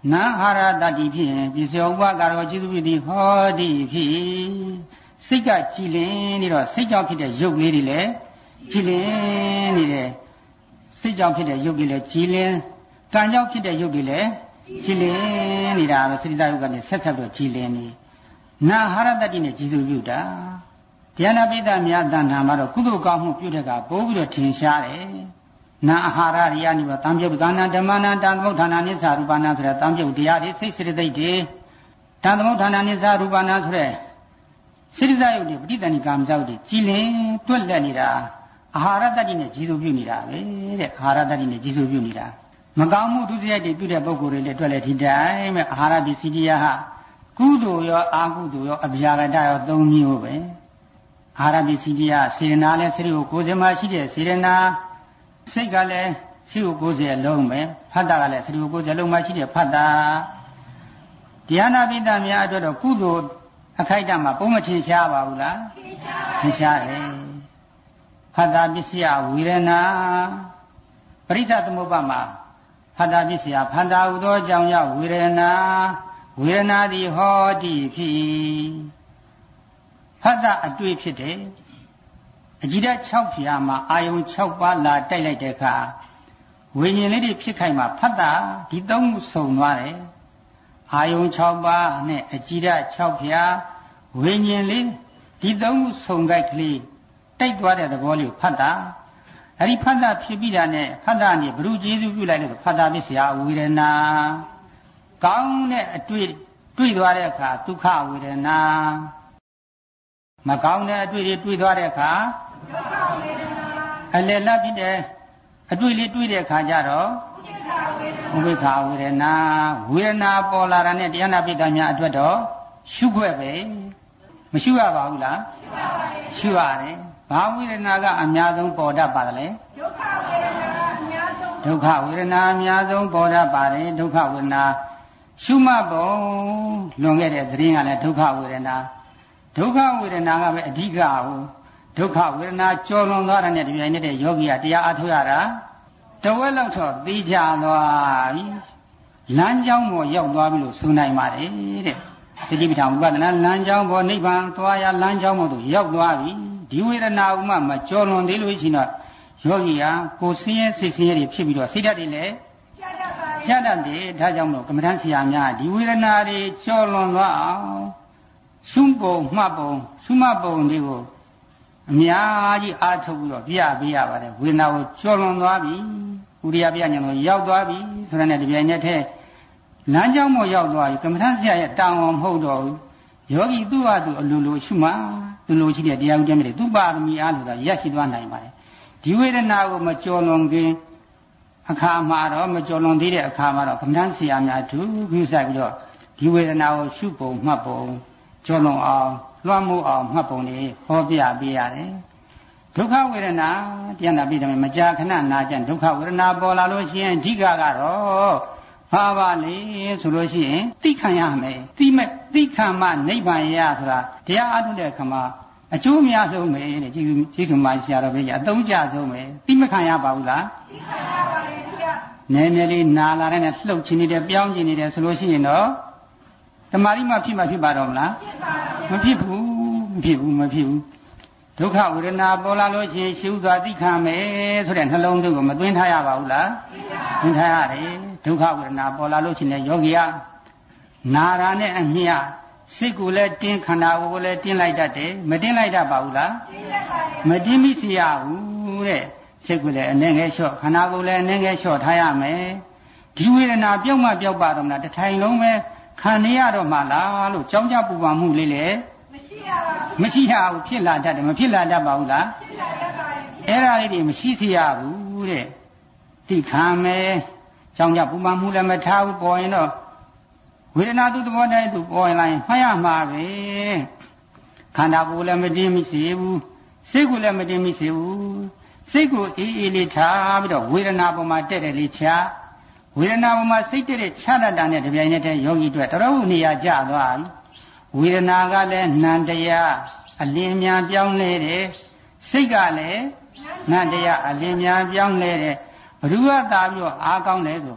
နာဟာရတတိဖြင့်ပစ္စယောဥပကာရောကျေစုပြုသည်ဟောတိဖြစ်စိတ်ကကြည်လင်နေတော့စိတ်ကြောင့်ဖြစ်တဲ့ရုပ်လေးတွေလည်းကြည်လင်နေတယ်စိတ်ကြောင့်ဖြစ်တဲ့ရုပ်တွေလည်းကြည်လင်ကံကြောင့်ဖြစ်တဲ့ရုပ်တွေလည်းကြည်လင်နေတာလို့စရိတယုတ်ကနေဆက်ဆက်ပြီးကြည်လင်နေနာဟာရတတိနဲ့ကျေစုပြုတာတရားနာပိဋကများတန်ထာမှာတော့ကုသိုလ်ကောင်းမှုပြုတဲ့ကပိုးပြီးတော့ထင်ရှားတယ်နာအာဟာရရိယနိဗ္ဗာန်တံပြုတ်ကဏ္ဍဓမ္မနာတံသမုဋ္ဌာနာနိစ္စရူပနာဆိုတဲ့တံပြုတ်တရားတွေစိတ်စိတ္တိတ်တွေတံသမုဋ္ဌာနာနိစ္စရူပနာဆိုတဲ့စိတ္တယုတ်တွေပဋိသန္ဓိကာမဇုတ်တွေကြည်လင်တွက်လက်နေတာအာဟာရတ္တိနဲ့ကျေစုပြုနေတာပဲတဲ့အာဟာရတ္တိနဲ့ကျေစုပြုနေတာမကောင်းမှုဒုစရိုက်တွေပြုတဲ့ပုဂ္ဂိုလ်တွေလည်းတွက်လက်ဒီတိုင်းပဲအာဟာရပစ္စည်းတရားဟာကုသိုလ်ရောအာကုသိုလ်ရောအဗျာကတရောသုံးမျိုးပဲအာဟာရပစ္စည်းတရားစေရနာလဲစေကိုကိုယ်စမှာရှိတဲ့စေရနာစိတ်ကလည်းစိတ်ကိုကိုယ်စီအလုံးပဲဖတ်တာကလည်းစိတ်ကိုကိုယ်စီအလုံးမှရှိတဲ့ဖတ်တာတရားနာပိဋကများအတွက်တော့ကုသိုလ်အခိုက်အတန့်မှာပုံမထင်ရှားပါဘူးလားထင်ရှားတယ်ဖတ်တာပစ္စယဝေဒနာပရိစ္ဆသမုပ္ပါမှာဖတ်တာပစ္စယဖတ်တာဟူသောကြောင့်ရောက်ဝေဒနာဝေဒနာသည်ဟောတိဖြစ်ဖတ်တာအတွေ့ဖြစ်တယ်အကြည့်တဲ့၆ဖြာမှာအာယုံ၆ပါးလာတိုက်လိုက်တဲ့အခါဝိညာဉ်လေးတွေဖြစ်ခိုင်မှာဖတ်တာဒီသုံးခုစုံသွားတယ်အာယုံ၆ပါးနဲ့အကြည့်တဲ့၆ဖြာဝိညာဉ်လေးဒီသုံးခုစုံကြိုက်ကလေးတိုက်သွားတဲ့သဘောလေးကိုဖတ်တာအဲ့ဒီဖတ်တာဖြစ်ပြီးတာနဲ့ဖတ်တာနဲ့ဘုရုကျေးဇူးပြုလိုက်လို့ဖတ်တာပစ္စယဝေဒနာကောင်းတဲ့အတွေ့တွေ့သွားတဲ့အခါဒုက္ခဝေဒနာမကောင်းတဲ့အတွေ့တွေတွေ့သွားတဲ့အခါဒုက္ခဝေဒနာအလယ်လတ်ဖြစ်တဲ့အတွေ့လေးတွေ့တဲ့အခါကျတော့ဥပိ္ပခာဝေဒနာဝေဒနာပေါ်လာတာနဲ့တရားနာပိဋကများအတွက်တော့ရှုခွက်ပဲမရှုရပါဘူးလားရှုပါရဲ့ရှုရတယ်ဘာဝေဒနာကအများဆုံးပေါ်တတ်ပါသလဲဒုက္ခဝေဒနာအများဆုံးဒုက္ခဝေဒနာအများဆုံးပေါ်တတ်ပါတယ်ဒုက္ခဝေဒနာရှုမှတ်ပုံလွန်ခဲ့တဲ့သတင်းကလည်းဒုက္ခဝေဒနာဒုက္ခဝေဒနာကပဲအဓိကဟုဒုက္ခဝေဒနာကြော်လွန်သွားတဲ့နဲ့တပြိုင်နက်တည်းယောဂီကတရားအားထုတ်ရတာတဝက်လောက်တော့သိကြသွားပြီလမ်းကြောင်းပေါ်ရောက်သွားပြီလို့ဆိုနိုင်ပါတယ်တဲ့တတိပဋ္ဌာန်ဥပဒနာလမ်းကြောင်းပေါ်နိဗ္ဗာန်သွားရလမ်းကြောင်းပေါ်သို့ရောက်သွားပြီဒီဝေဒနာဥမှမကြော်လွန်သေးလို့ရှိရင်တော့ယောဂီဟာကိုယ်ဆင်းရဲစိတ်ဆင်းရဲတွေဖြစ်ပြီးတော့စိတ်ဓာတ်တွေလည်းကျတတ်တယ်ဒါကြောင့်မို့ကမ္မဋ္ဌာန်းဆရာများဒီဝေဒနာတွေကြော်လွန်သွားအောင်ရှုပုံမှတ်ပုံရှုမှတ်ပုံတွေကိုအများကြီးအားထုတ်ပြီးတော့ပြပေးရပါတယ်ဝေဒနာကိုကြော်လွန်သွားပြီဥရိယပြညာကိုရောက်သွားပြီဆိုတဲ့နဲ့ဒီပြိုင်နဲ့ထဲလမ်းကြောင်းပေါ်ရောက်သွားပြီကမ္မဋ္ဌာန်းဆရာရဲ့တောင်းအောင်မဟုတ်တော့ဘူးယောဂီသူ့ဟာသူအလိုလိုရှုမှသူလိုရှိတဲ့တရားဥဒ္ဓမြတ်တွေသူပါရမီအားလို့သာရရှိသွားနိုင်ပါတယ်ဒီဝေဒနာကိုမကြော်လွန်ခင်အခါမှာတော့မကြော်လွန်သေးတဲ့အခါမှာတော့ကမ္မဋ္ဌာန်းဆရာများသူပြုဆိုင်ပြီးတော့ဒီဝေဒနာကိုရှုပုံမှတ်ပုံကြော်လွန်အောင်လွှမ်းမိုးအောင်မှတ်ပုံလေးဟောပြပေးရတယ်ဒုက္ခဝေဒနာတရားနာပြီးတယ်မကြာခဏနာကြဒုက္ခဝေဒနာပေါ်လာလို့ရှိရင်အဓိကကတော့ဘာပါလေဆိုလို့ရှိရင်သိခံရမယ်သိမဲ့သိခံမှနိဗ္ဗာန်ရဆိုတာတရားအထုတ်တဲ့အခါမှာအကျိုးအများဆုံးပဲတဲ့ကျေးဇူးကျေးဇူးမှဆရာတော်ဘုရားအသုံးကျဆုံးပဲသိမခံရပါဘူးလားသိခံရပါလေဘုရားနည်းနည်းလေးနာလာတဲ့နဲ့လှုပ်ချင်နေတယ်ပြောင်းချင်နေတယ်ဆိုလို့ရှိရင်တော့တမာရီမှဖြစ်မှဖြစ်ပါတော့မလားမဖြစ်ဘူးမဖြစ်ဘူးမဖြစ်ဘူးဒုက္ခဝေဒနာပေါ်လာလို့ရှိရင်ရှုသွားသိခံမယ်ဆိုတဲ့နှလုံးသွင်းကိုမသွင်းထားရပါဘူးလားသွင်းထားရတယ်ဒုက္ခဝေဒနာပေါ်လာလို့ရှိရင်ယောဂီကနာရာနဲ့အမြတ်စိတ်ကိုလည်းတင်းခန္ဓာကိုယ်ကိုလည်းတင်းလိုက်တတ်တယ်မတင်းလိုက်တတ်ပါဘူးလားမတင်းမိစေရဘူးတဲ့စိတ်ကိုလည်းအနေငယ်လျှော့ခန္ဓာကိုယ်လည်းအနေငယ်လျှော့ထားရမယ်ဒီဝေဒနာပြောက်မှပြောက်ပါတော့မလားတစ်ထိုင်လုံးပဲခံနေရတော့မှလားလို့ကြောင်းကြပူပန်မှုလေးလေမရှိရပါဘူးမရှိရဘူးဖြစ်လာတတ်တယ်မဖြစ်လာတတ်ပါဘူးလားဖြစ်လာတတ်ပါရဲ့အဲ့ဒါလေးတွေမရှိစေရဘူးတဲ့သိခံမယ်ကြောင်းကြပူပန်မှုလည်းမထားဘူးပေါ်ရင်တော့ဝေဒနာသူသဘောတိုင်းသူပေါ်ရင်လိုက်မှတ်ရမှာပဲခန္ဓာကိုယ်လည်းမတင်းမရှိဘူးစိတ်ကိုလည်းမတင်းမရှိဘူးစိတ်ကိုအေးအေးလေးထားပြီးတော့ဝေဒနာပေါ်မှာတက်တယ်လေးချဝေဒနာပေါ်မှာစိတ်တဲ့ချတတ်တာနဲ့တပြိုင်နက်တည်းယောဂီတို့တော်တော်နေရာကျသွားပြီဝေဒနာကလည်းနံတရားအလင်းများပြောင်းလဲတယ်စိတ်ကလည်းနံတရားအလင်းများပြောင်းလဲတယ်ဘ누구ကသာပြီးတော့အားကောင်းလဲဆိုစ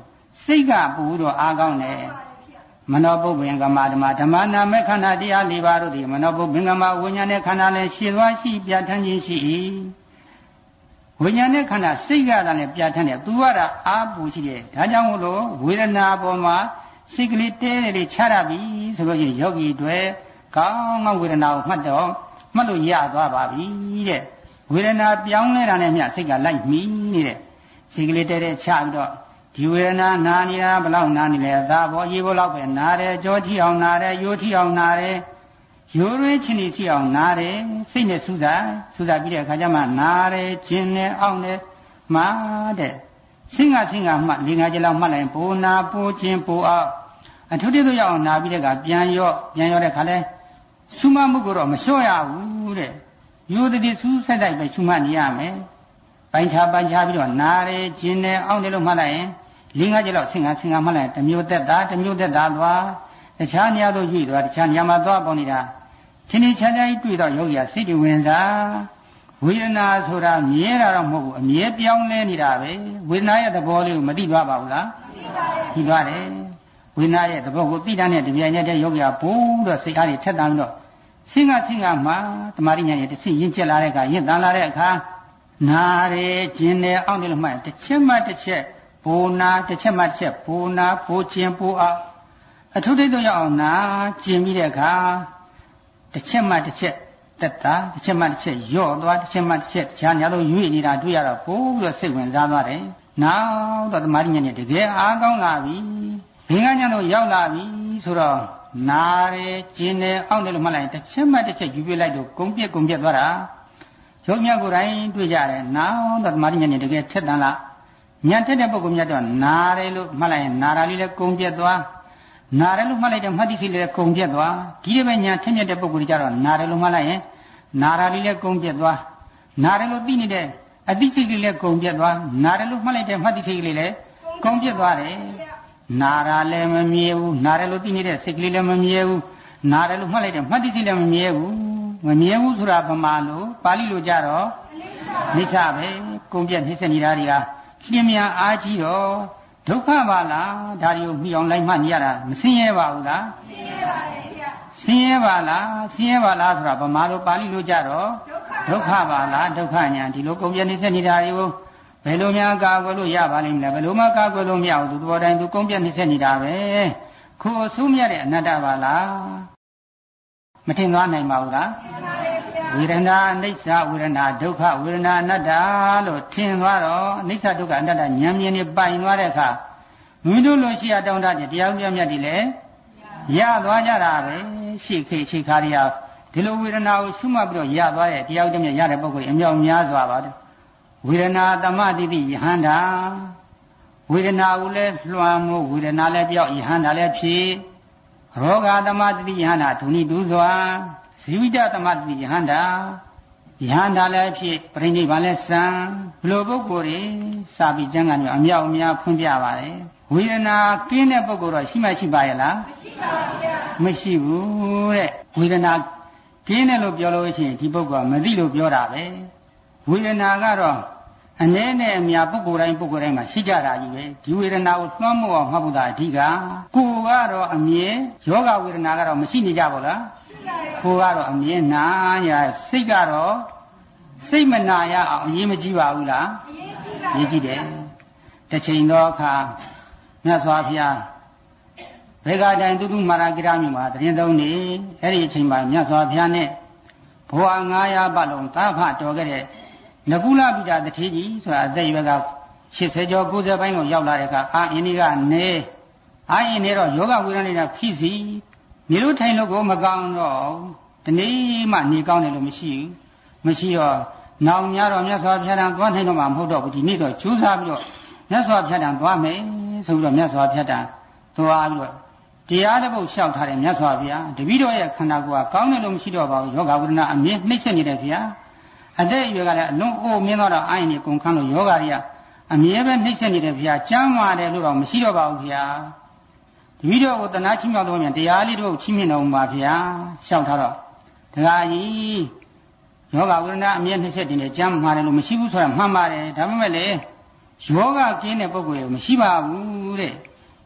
စိတ်ကပူတော့အားကောင်းတယ်မနောပုပ္ပင်ကမဓမ္မဓမ္မနာမေခန္ဓာတရား၄ပါးတို့သည်မနောပုပ္ပင်ကမဝိညာဉ်နဲ့ခန္ဓာလည်းရှည်သွားရှိပြဋ္ဌာန်းခြင်းရှိ၏ဝိညာဉ်နဲ့ခန္ဓာစိတ်ကလည်းပြဋ္ဌာန်းတယ်သူကအားပူရှိတယ်ဒါကြောင့်မို့လို့ဝေဒနာပေါ်မှာစိတ်ကလေးတဲတယ်လေးချရပြီဆိုလို့ရှိရင်ယောဂီတွေကောင်းကောင်းဝေဒနာကိုမှတ်တော့မှတ်လို့ရသွားပါပြီတဲ့ဝေဒနာပြောင်းလဲတာနဲ့မျှစိတ်ကလိုက်မိနေတဲ့စိတ်ကလေးတဲတဲချပြီးတော့ဒီဝေဒနာနာနေတာဘလောက်နာနေလဲသာဘောရေဘောလောက်ပဲနာတယ်ကြောထီအောင်နာတယ်ရိုးထီအောင်နာတယ်ရိုးရွေးချင်းထီအောင်နာတယ်စိတ်နဲ့စူးစားစူးစားပြီးတဲ့အခါကျမှနာတယ်ကျင်တယ်အောင့်တယ်မှားတဲ့ဆင်းကဆင်းကမှလေးငါးချက်လောက်မှတ်လိုက်ပိုနာပိုကျင်ပိုအောက်အထူးတည်းရောက်အောင်နာပြီးတဲ့အခါပြန်ရော့ပြန်ရော့တဲ့ခါလဲရှုမှတ်မှုကိုတော့မလျှော့ရဘူးတဲ့ရိုးတည်းစူးဆက်တိုက်ပဲရှုမှတ်နေရမယ်ပိုင်းခြားပိုင်းခြားပြီးတော့နာတယ်ကျင်တယ်အောင့်တယ်လို့မှတ်လိုက်ရင်လေးငါးချက်လောက်ဆင်ကဆင်ကမှတ်လိုက်တစ်မျိုးသက်တာတစ်မျိုးသက်တာသွားတခြားနေရာတို့ရွေ့သွားတခြားနေရာမှာသွားပေါ်နေတာထင်းထင်းချာချာကြီးတွေ့တော့ယောဂီကစိတ်ဝင်စားဝေဒနာဆိုတာမြဲတာတော့မဟုတ်ဘူးအမြဲပြောင်းလဲနေတာပဲဝေဒနာရဲ့သဘောလေးကိုမသိသွားပါဘူးလားသိသွားတယ်ဝေဒနာရဲ့သဘောကိုသိတဲ့နဲ့တပြိုင်နက်တည်းယောဂီကဘိုးတော့စိတ်အားတွေထက်တမ်းတော့ဆင်းကဆင်းကမှတမာရိညာရဲ့တစ်စိရင်ကျက်လာတဲ့အခါရင့်တန်လာတဲ့အခါနာရဲကျင်တယ်အောင့်တယ်လို့မှတ်တစ်ချက်မှတစ်ချက်ဘိုးနာတစ်ချက်မှတစ်ချက်ဘိုးနာဘိုးကျင်ဘိုးအောင်အထုထိတ်တော့ရအောင်နာကျင်ပြီးတဲ့အခါတစ်ချက်မှတစ်ချက်တက်တာတစ်ချက်မှတစ်ချက်ယော့သွားတစ်ချက်မှတစ်ချက်တခြားညာလို့ရွေ့နေတာတွေ့ရတော့ပို့ပြီးတော့စိတ်ဝင်စားသွားတယ်နောက်တော့သမာဓိဉာဏ်နဲ့တကယ်အားကောင်းလာပြီဘင်္ဂဉာဏ်တို့ရောက်လာပြီဆိုတော့နာရဲကျင်တယ်အောင့်တယ်လို့မှတ်လိုက်တစ်ချက်မှတစ်ချက်ယူပြလိုက်တော့ဂုံပြက်ဂုံပြက်သွားတာရုပ်မြတ်ကိုယ်တိုင်တွေ့ကြတယ်နောက်တော့သမာဓိဉာဏ်နဲ့တကယ်ထက်တန်လာဉာဏ်ထက်တဲ့ပုဂ္ဂိုလ်များတော့နာတယ်လို့မှတ်လိုက်ရင်နာတာလေးလည်းဂုံပြက်သွားနာတယ်လို့မှတ်လိုက်တဲ့မှတ်သိစိတ်လေးလည်းဂုံပြက်သွားဒီလိုပဲဉာဏ်ထက်မြက်တဲ့ပုဂ္ဂိုလ်ကြတော့နာတယ်လို့မှတ်လိုက်ရင်နာတာလေးလည်းဂုံပြက်သွားနာတယ်လို့သိနေတဲ့အသိစိတ်လေးလည်းဂုံပြက်သွားနာတယ်လို့မှတ်လိုက်တဲ့မှတ်သိစိတ်လေးလည်းဂုံပြက်သွားတယ်နာတာလည်းမမြဲဘူးနာတယ်လို့သိနေတဲ့စိတ်ကလေးလည်းမမြဲဘူးနာတယ်လို့မှတ်လိုက်တဲ့မှတ်သိစိတ်လည်းမမြဲဘူးမမြဲဘူးဆိုတာဗမာလိုပါဠိလိုကြတော့နိစ္စပဲဂုံပြက်နှိမ့်ဆက်နေတာတွေကလျင်မြန်အားကြီးတော့ဒုက္ခပါလားဒါတွေကိုမှီအောင်လိုက်မှနေရတာမဆင်းရဲပါဘူးလားဆင်းရဲပါလားဆင်းရဲပါလားဆိုတာဗမာလိုပါဠိလိုကြတော့ဒုက္ခပါလားဒုက္ခညာဒီလိုကုန်ပြနှိမ့်ဆက်နေတာတွေကိုဘယ်လိုများကာကွယ်လို့ရပါလိမ့်မလဲဘယ်လိုမှကာကွယ်လို့မရဘူးသူတော်တိုင်းသူကုန်ပြနှိမ့်ဆက်နေတာပဲခိုးအဆိုးမြတ်တဲ့အနတ္တပါလားမထင်သွားနိုင်ပါဘူးလားဝေဒနာအနိစ္စဝေဒနာဒုက္ခဝေဒနာအနတ္တလို့ထင်သွားတော့အနိစ္စဒုက္ခအနတ္တဉာဏ်မြင်နေပိုင်သွားတဲ့အခါမိမိတို့လိုရှိရတောင်းတတဲ့တရားဥပဒေမြတ်တွေလည်းရသွားကြတာပဲရှေ့ခေရှေ့ခါရီယာဒီလိုဝေဒနာကိုရှုမှတ်ပြီးတော့ရသွားတဲ့တရားဥပဒေမြတ်ရတဲ့ပုဂ္ဂိုလ်အမြောက်များစွာပါတယ်ဝေဒနာတမတိတိယဟန္တာဝေဒနာကိုလည်းလွှမ်းမိုးဝေဒနာလည်းပြောက်ယဟန္တာလည်းဖြစ်ရောဂတမတိတိယဟန္တာဒုနိဒုစွာဇီဝိတသမတိယဟန္တာယဟန္တာလည်းဖြစ်ပြိဋိဘံလည်းစံဘလိုပုဂ္ဂိုလ်တွေစာပြီးကျမ်းဂန်တွေအမြောက်အများဖွင့်ပြပါတယ်ဝေဒနာကင်းတဲ့ပုဂ္ဂိုလ်တော့ရှိမှရှိပါရဲ့လားမရှိပါဘူးဗျာမရှိဘူးတဲ့ဝေဒနာကင်းတယ်လို့ပြောလို့ရှိရင်ဒီပုဂ္ဂိုလ်ကမသိလို့ပြောတာပဲဝေဒနာကတော့အနည်းနဲ့အများပုဂ္ဂိုလ်တိုင်းပုဂ္ဂိုလ်တိုင်းမှာရှိကြတာကြီးပဲဒီဝေဒနာကိုသွမ်းမို့အောင်မှတ်ဖို့သာအဓိကကိုယ်ကတော့အမြဲယောဂဝေဒနာကတော့မရှိနေကြပါလားကိုယ်ကတော့အမြဲနာရစိတ်ကတော့စိတ်မနာရအောင်အရေးမကြီးပါဘူးလားအရေးကြီးတယ်တစ်ချိန်တော့အခါမြတ်စွာဘုရားဘေကတိုင်းတူတူမာရာကိရမြို့မှာတရင်သုံးနေအဲ့ဒီအချိန်မှာမြတ်စွာဘုရားနဲ့ဘဝငါးရာပတ်လုံးသာဖတော်ခဲ့တဲ့နကုလပိတာတထေကြီးဆိုတာအသက်အရွယ်ကရှစ်ဆယ်ကျော်ကိုးဆယ်ပိုင်းလောက်ရောက်လာတဲ့အခါအာအင်းဒီကနေအာအင်းနေတော့ယောဂဝေဒနာတွေဖြစ်စီနေလို့ထိုင်လို့ကိုမကောင်းတော့ဒီနေ့မှနေကောင်းတယ်လို့မရှိဘူးမရှိတော့နောင်များတော့မြတ်စွာဘုရားတန်သွားနိုင်တော့မှမဟုတ်တော့ဘူးဒီနေ့တော့ကျိုးစားပြီးတော့မြတ်စွာဘုရားတန်သွားမယ်ဆိုပြီးတော့မြတ်စွာဘုရားတန်သွားပြီးတော့တရားတစ်ပုဒ်လျှောက်ထားတယ်မြတ်စွာဘုရားတပည့်တော်ရဲ့ခန္ဓာကိုယ်ကကောင်းတယ်လို့မရှိတော့ပါဘူးယောဂဝေဒနာအမြဲနှိမ့်ဆက်နေတယ်ဗျာအတဲ့ရွယ်ကလည်းအလုံးအိုးမင်းတော့အာရင်ကြီးကုန်ခန်းလို့ယောဂတွေကအမြဲပဲနှိမ့်ဆက်နေတယ်ဗျာကျမ်းမာတယ်လို့တော့မရှိတော့ပါဘူးဗျာတပည့်တော်ကိုတနာချင်းမြောက်တော့မြန်တရားလေးတို့ချင်းမြင့်တော်မှာဗျာလျှောက်ထားတော့ဒကာကြီးယောဂဝေဒနာအမြဲနှိမ့်ဆက်နေတယ်ကျမ်းမာတယ်လို့မရှိဘူးဆိုတာမှန်ပါတယ်ဒါပေမဲ့လေယောဂကင်းတဲ့ပုဂ္ဂိုလ်ရောမရှိပါဘူးတဲ့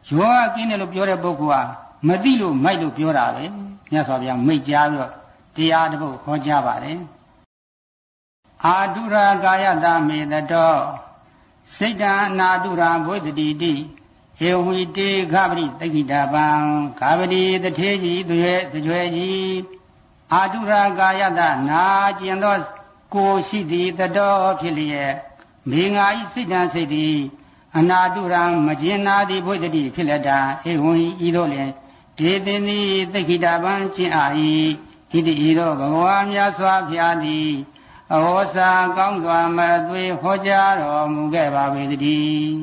ယောဂကင်းတယ်လို့ပြောတဲ့ပုဂ္ဂိုလ်ဟာမသိလို့မိုက်လို့ပြောတာပဲမြတ်စွာဘုရားမိတ်ကြားပြီးတော့တရားတစ်ပုဒ်ဟောကြားပါတယ်အာတုရာကာယတမေတတောစိတ်တံအနာတုရာဘုဒ္ဓတိတိဟေဝိတေခပရိတခိတပံခပတိတထေကြီးသွေသွေကြီးအာတုရာကာယတနာကျင်သောကိုရှိသည်တတော်ဖြစ်လျက်မေငါဤစိတ်တံစိတ်သည်အနာတုရာမကျင်နာသည်ဘုဒ္ဓတိဖြစ်လက်တာဧဝံဤသို့လျင်ဒေသင်သည်တခိတပံကျင့်အာ၏ဣတိဤသို့ဘဂဝါမြတ်စွာဘုရားသည်အဟောစာကောင်းစွာမသွေဟောကြားတော်မူခဲ့ပါပေတည်း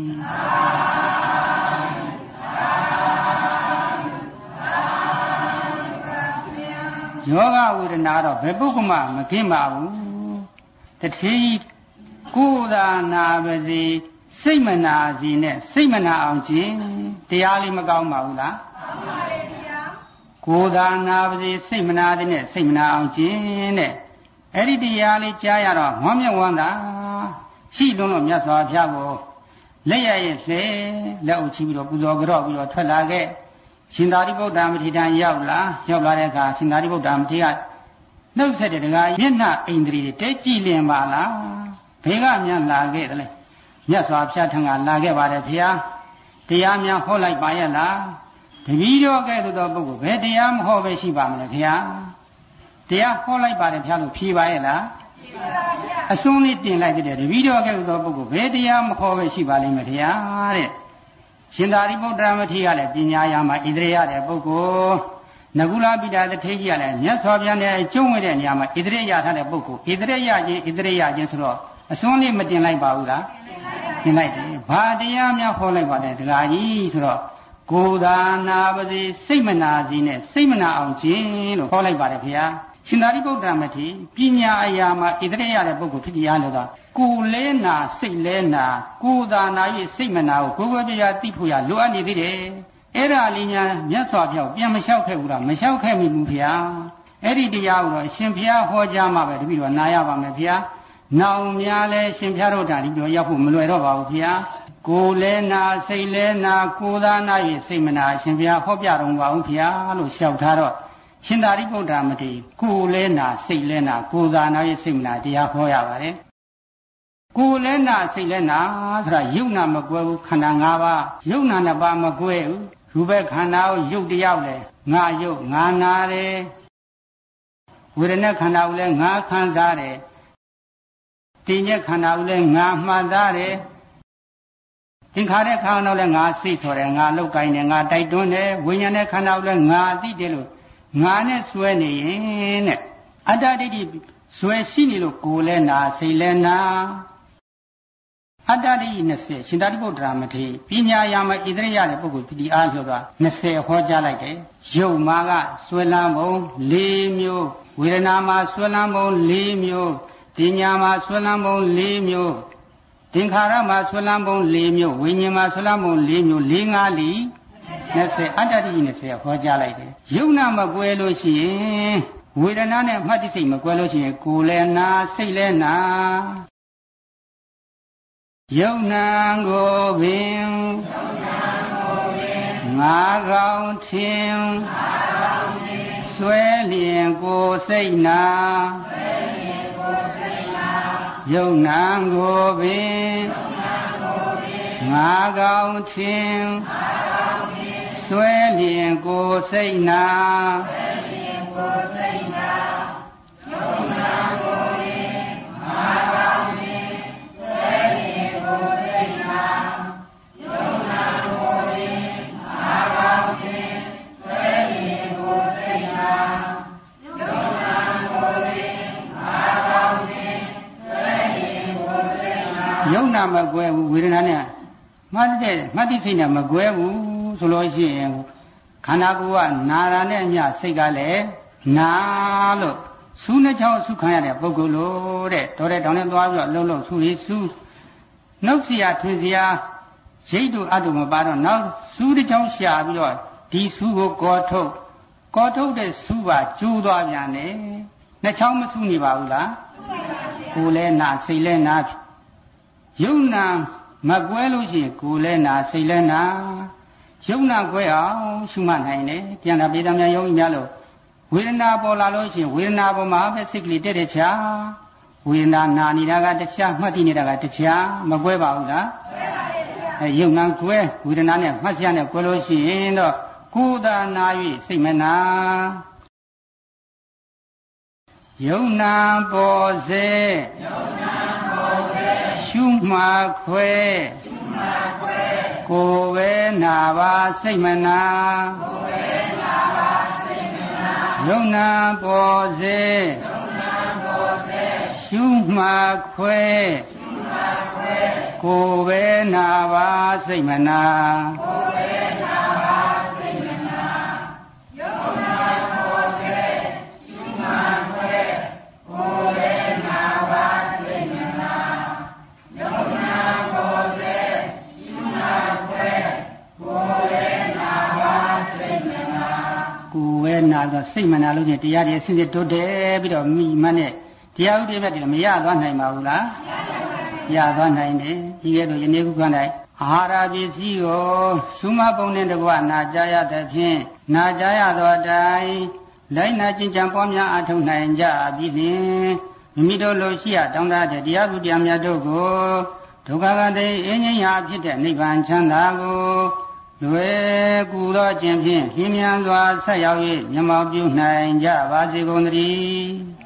ယောဂဝေဒနာတော့ဘယ်ပုဂ္ဂမမကင်းပါဘူးတတိကိုယ်သာနာပါစေစိတ်မနာစီနဲ့စိတ်မနာအောင်ခြင်းတရားလေးမကောင်းပါဘူးလားကောင်းပါရဲ့ဗျာကိုယ်သာနာပါစေစိတ်မနာတဲ့နဲ့စိတ်မနာအောင်ခြင်းတဲ့အဲ့ဒီတရားလေးကြားရတော့ဝမ်းမြောက်ဝမ်းသာရှိလုံးလို့မြတ်စွာဘုရားကိုလက်ရရဲ့လှဲလက်အုပ်ချပြီးတော့ပူဇော်ကြော့ပြီးတော့ထွက်လာခဲ့ရှင်သာရိပုတ္တမထေရရောက်လာရောက်လာတဲ့အခါရှင်သာရိပုတ္တမထေရနှုတ်ဆက်တဲ့တကားမျက်နှာအိန္ဒြေတဲကြည်လင်ပါလားဘေကမြန်လာခဲ့တယ်လေမြတ်စွာဘုရားထံကလာခဲ့ပါတယ်ဘုရားတရားများဟောလိုက်ပါရဲ့လားတပည့်တော်ကဲ့သို့သောပုဂ္ဂိုလ်ဘယ်တရားမဟောပဲရှိပါမလဲဘုရားတရားဟောလိုက်ပါတယ်ဘုရားလို့ဖြေပါရဲ့လားဖြေပါပါဘုရားအစွန်းလေးတင်လိုက်တဲ့တပည့်တော်ကဲ့သို့သောပုဂ္ဂိုလ်ဘယ်တရားမဟောပဲရှိပါလိမ့်မယ်ဘုရားတဲ့ရှင်သာရိပုတ္တရာမထေရကလည်းပညာရာမှာဣန္ဒြေရတဲ့ပုဂ္ဂိုလ်နဂုလပိတာတထေကြီးကလည်းမြတ်စွာဘုရားနဲ့ကျုံးဝဲတဲ့နေရာမှာဣန္ဒြေရထားတဲ့ပုဂ္ဂိုလ်ဣန္ဒြေရခြင်းဣန္ဒြေရခြင်းဆိုတော့အစွန်းလေးမတင်လိုက်ပါဘူးလားတင်လိုက်တယ်ဘာတရားများဟောလိုက်ပါလဲဒကာကြီးဆိုတော့ကိုယ်သာနာပါစေစိတ်မနာစီနဲ့စိတ်မနာအောင်ခြင်းလို့ဟောလိုက်ပါတယ်ခင်ဗျာရှင်သာရိပုတ္တရာမထေရပညာအရာမှာဣန္ဒြေရတဲ့ပုဂ္ဂိုလ်ဖြစ်တရားလို့သာကိုယ်လဲနာစိတ်လဲနာကိုယ်သာနာ၍စိတ်မနာကိုကိုယ်ကိုယ်ပြာသိဖို့ရလိုအပ်နေသေးတယ်အဲ့ဒါလေးများမြတ်စွာဘုရားပြန်မလျှောက်ခဲ့ဘူးလားမလျှောက်ခဲ့မိဘူးဗျာအဲ့ဒီတရားကိုတော့အရှင်ဘုရားဟောကြားမှပဲတပည့်တော်နာရပါမယ်ဗျာနောင်များလဲရှင်ဘုရားတို့ဓာတိပြောရောက်ဖို့မလွယ်တော့ပါဘူးဗျာကိုယ်လဲနာစိတ်လဲနာကိုယ်သာနာ၍စိတ်မနာရှင်ဘုရားဟောပြတော်မူပါဦးဗျာလို့လျှောက်ထားတော့ရှင်သာရိပုတ္တရာမထေရကိုယ်လဲနာစိတ်လဲနာကိုယ်သာနာ၍စိတ်မနာတရားဟောရပါတယ်ကိုယ်လဲနာစိတ်လဲနာဆိုတာယုတ်နာမကွဲဘူးခန္ဓာ၅ပါးယုတ်နာနှစ်ပါးမကွဲဘူးရူပခန္ဓာကိုယုတ်တရားလဲငါယုတ်ငါနာတယ်ဝေဒနာခန္ဓာကိုလဲငါခံစားတယ်တင်ညက်ခန္ဓာကိုလဲငါမှတ်သားတယ်သင်္ခါရခန္ဓာကိုလဲငါစိတ်ဆိုတယ်ငါလောက်ကိုင်းတယ်ငါတိုက်တွန်းတယ်ဝိညာဉ်နဲ့ခန္ဓာကိုလဲငါသိတယ်လို့ငါနဲ့ဆွဲနေရင်တဲ့အတ္တဒိဋ္ဌိဆွဲရှိနေလို့ကိုယ်လဲနာစိတ်လဲနာအတ္တဒိဋ္ဌိနှစ်ဆယ်ရှင်သာရိပုတ္တရာမထေရပညာရာမှာဣန္ဒြေရတဲ့ပုဂ္ဂိုလ်ဖြစ်ဒီအားလျော်သွားနှစ်ဆယ်ဟောကြားလိုက်တယ်ယုတ်မာကဆွဲလန်းပုံ၄မျိုးဝေဒနာမှာဆွဲလန်းပုံ၄မျိုးတင်ညာမှာဆွဲလန်းပုံ၄မျိုးသင်္ခါရမှာဆွဲလန်းပုံ၄မျိုးဝိညာဉ်မှာဆွဲလန်းပုံ၄မျိုး၄၅လီနှစ်ဆယ်အတ္တဒိဋ္ဌိနှစ်ဆယ်ဟောကြားလိုက်တယ်ယုတ်နာမကွဲလို့ရှိရင်ဝေဒနာနဲ့မှတ်တိစိတ်မကွဲလို့ရှိရင်ကိုယ်လည်းနာစိတ်လည်းနာယုတ်နာကိုပင်ငါကောင်းခြင်းဆွဲလျင်ကိုယ်စိတ်နာယုတ်နာကိုပင်ငါကောင်းခြင်းဆွဲလျင်ကိုယ်စိတ်နာယုတ်နာကိုပင်ငါကောင်းခြင်းဆွဲလျင်ကိုယ်စိတ်နာယုတ်နာကိုပင်ငါကောင်းခြင်းဆွဲလျင်ကိုယ်စိတ်နာယုတ်နာကိုပင်ငါကောင်းခြင်းဆွဲလျင်ကိုယ်စိတ်နာယုတ်နာမကွဲဘူးဝေဒနာနဲ့မှတ်တဲ့မှတ်တိစိတ်နဲ့မကွဲဘူးဆိုလို့ရှိရင်ခန္ဓာကိုယ်ကနာတာနဲ့အမျှစိတ်ကလည်းနာလို့စူးနှချောင်းဆုခံရတဲ့ပုဂ္ဂိုလ်လို့တဲ့တော်တဲ့တောင်းနဲ့သွားပြီးတော့လှုပ်လှုပ်ဆူလေးဆူးနှုတ်เสียထွင်เสียရိတ်တို့အတုမပါတော့နောက်စူးတစ်ချောင်းရှာပြီးတော့ဒီဆူးကိုကောထုတ်ကောထုတ်တဲ့ဆူးပါကျိုးသွားပြန်တယ်နှချောင်းမဆူးနေပါဘူးလားကိုယ်လဲနာစိတ်လဲနာယုံနာမကွဲလို့ရှိရင်ကိုယ်လဲနာစိတ်လဲနာယုံနာကွဲအောင်ရှုမှတ်နိုင်တယ်ပြန်လာပေတံများယောဂီများလို့ဝေဒနာပေါ်လာလို့ရှိရင်ဝေဒနာပေါ်မှာပဲစိတ်ကလေးတက်တဲ့ချာဝေဒနာနာနေတာကတခြားမှတ်သိနေတာကတခြားမကွဲပါဘူးလားကွဲပါပါဗျာအဲယုံနာကွဲဝေဒနာနဲ့မှတ်ချနဲ့ကွဲလို့ရှိရင်တော့ကိုယ်သာနာ၍စိတ်မနာယုံနာပေါ်စေယုံနာပေါ်စေရှုမှတ်ခွဲရှုမှတ်ခွဲကိုယ်ပဲနာပါစိတ်မနာကိုယ်ပဲနာပါစိတ်မနာယုံနာပေါ်စေယုံနာပေါ်စေရှုမှတ်ခွဲရှုမှတ်ခွဲကိုယ်ပဲနာပါစိတ်မနာကိုယ်ပဲနာပါစိတ်မနာယုံနာပေါ်စေရှုမှတ်ခွဲကိုယ်ပဲနာပါစိတ်မနာယုံနာပေါ်စေရှုမှတ်ခွဲကိုယ်ပဲနာပါစိတ်မနာကိုယ်ပဲနာတော့စိတ်မနာလို့ချင်းတရားတွေအစစ်စစ်တိုးတယ်ပြီးတော့မိမနဲ့တရားဥဒိမဲ့တွေမရသွားနိုင်ပါဘူးလားရသွားနိုင်တယ်ဒီကဲတော့ယနေ့ခုက၌အာဟာရပစ္စည်းကိုရှုမှတ်ပုံနဲ့တကွနာကြားရတဲ့ဖြင့်နာကြားရသောအတိုင်းလိုက်နာကျင့်ကြံပွားများအထောက်နိုင်ကြပြီးလျှင်မိမိတို့လိုရှိရတောင်းတတဲ့တရားသူတရားများတို့ကိုဒုက္ခကတိအင်းငြိမ်းရာဖြစ်တဲ့နိဗ္ဗာန်ချမ်းသာကိုလွယ်ကူသောခြင်းဖြင့်လျင်မြန်စွာဆက်ရောက်၍မျက်မှောက်ပြုနိုင်ကြပါစေကုန်သတည်း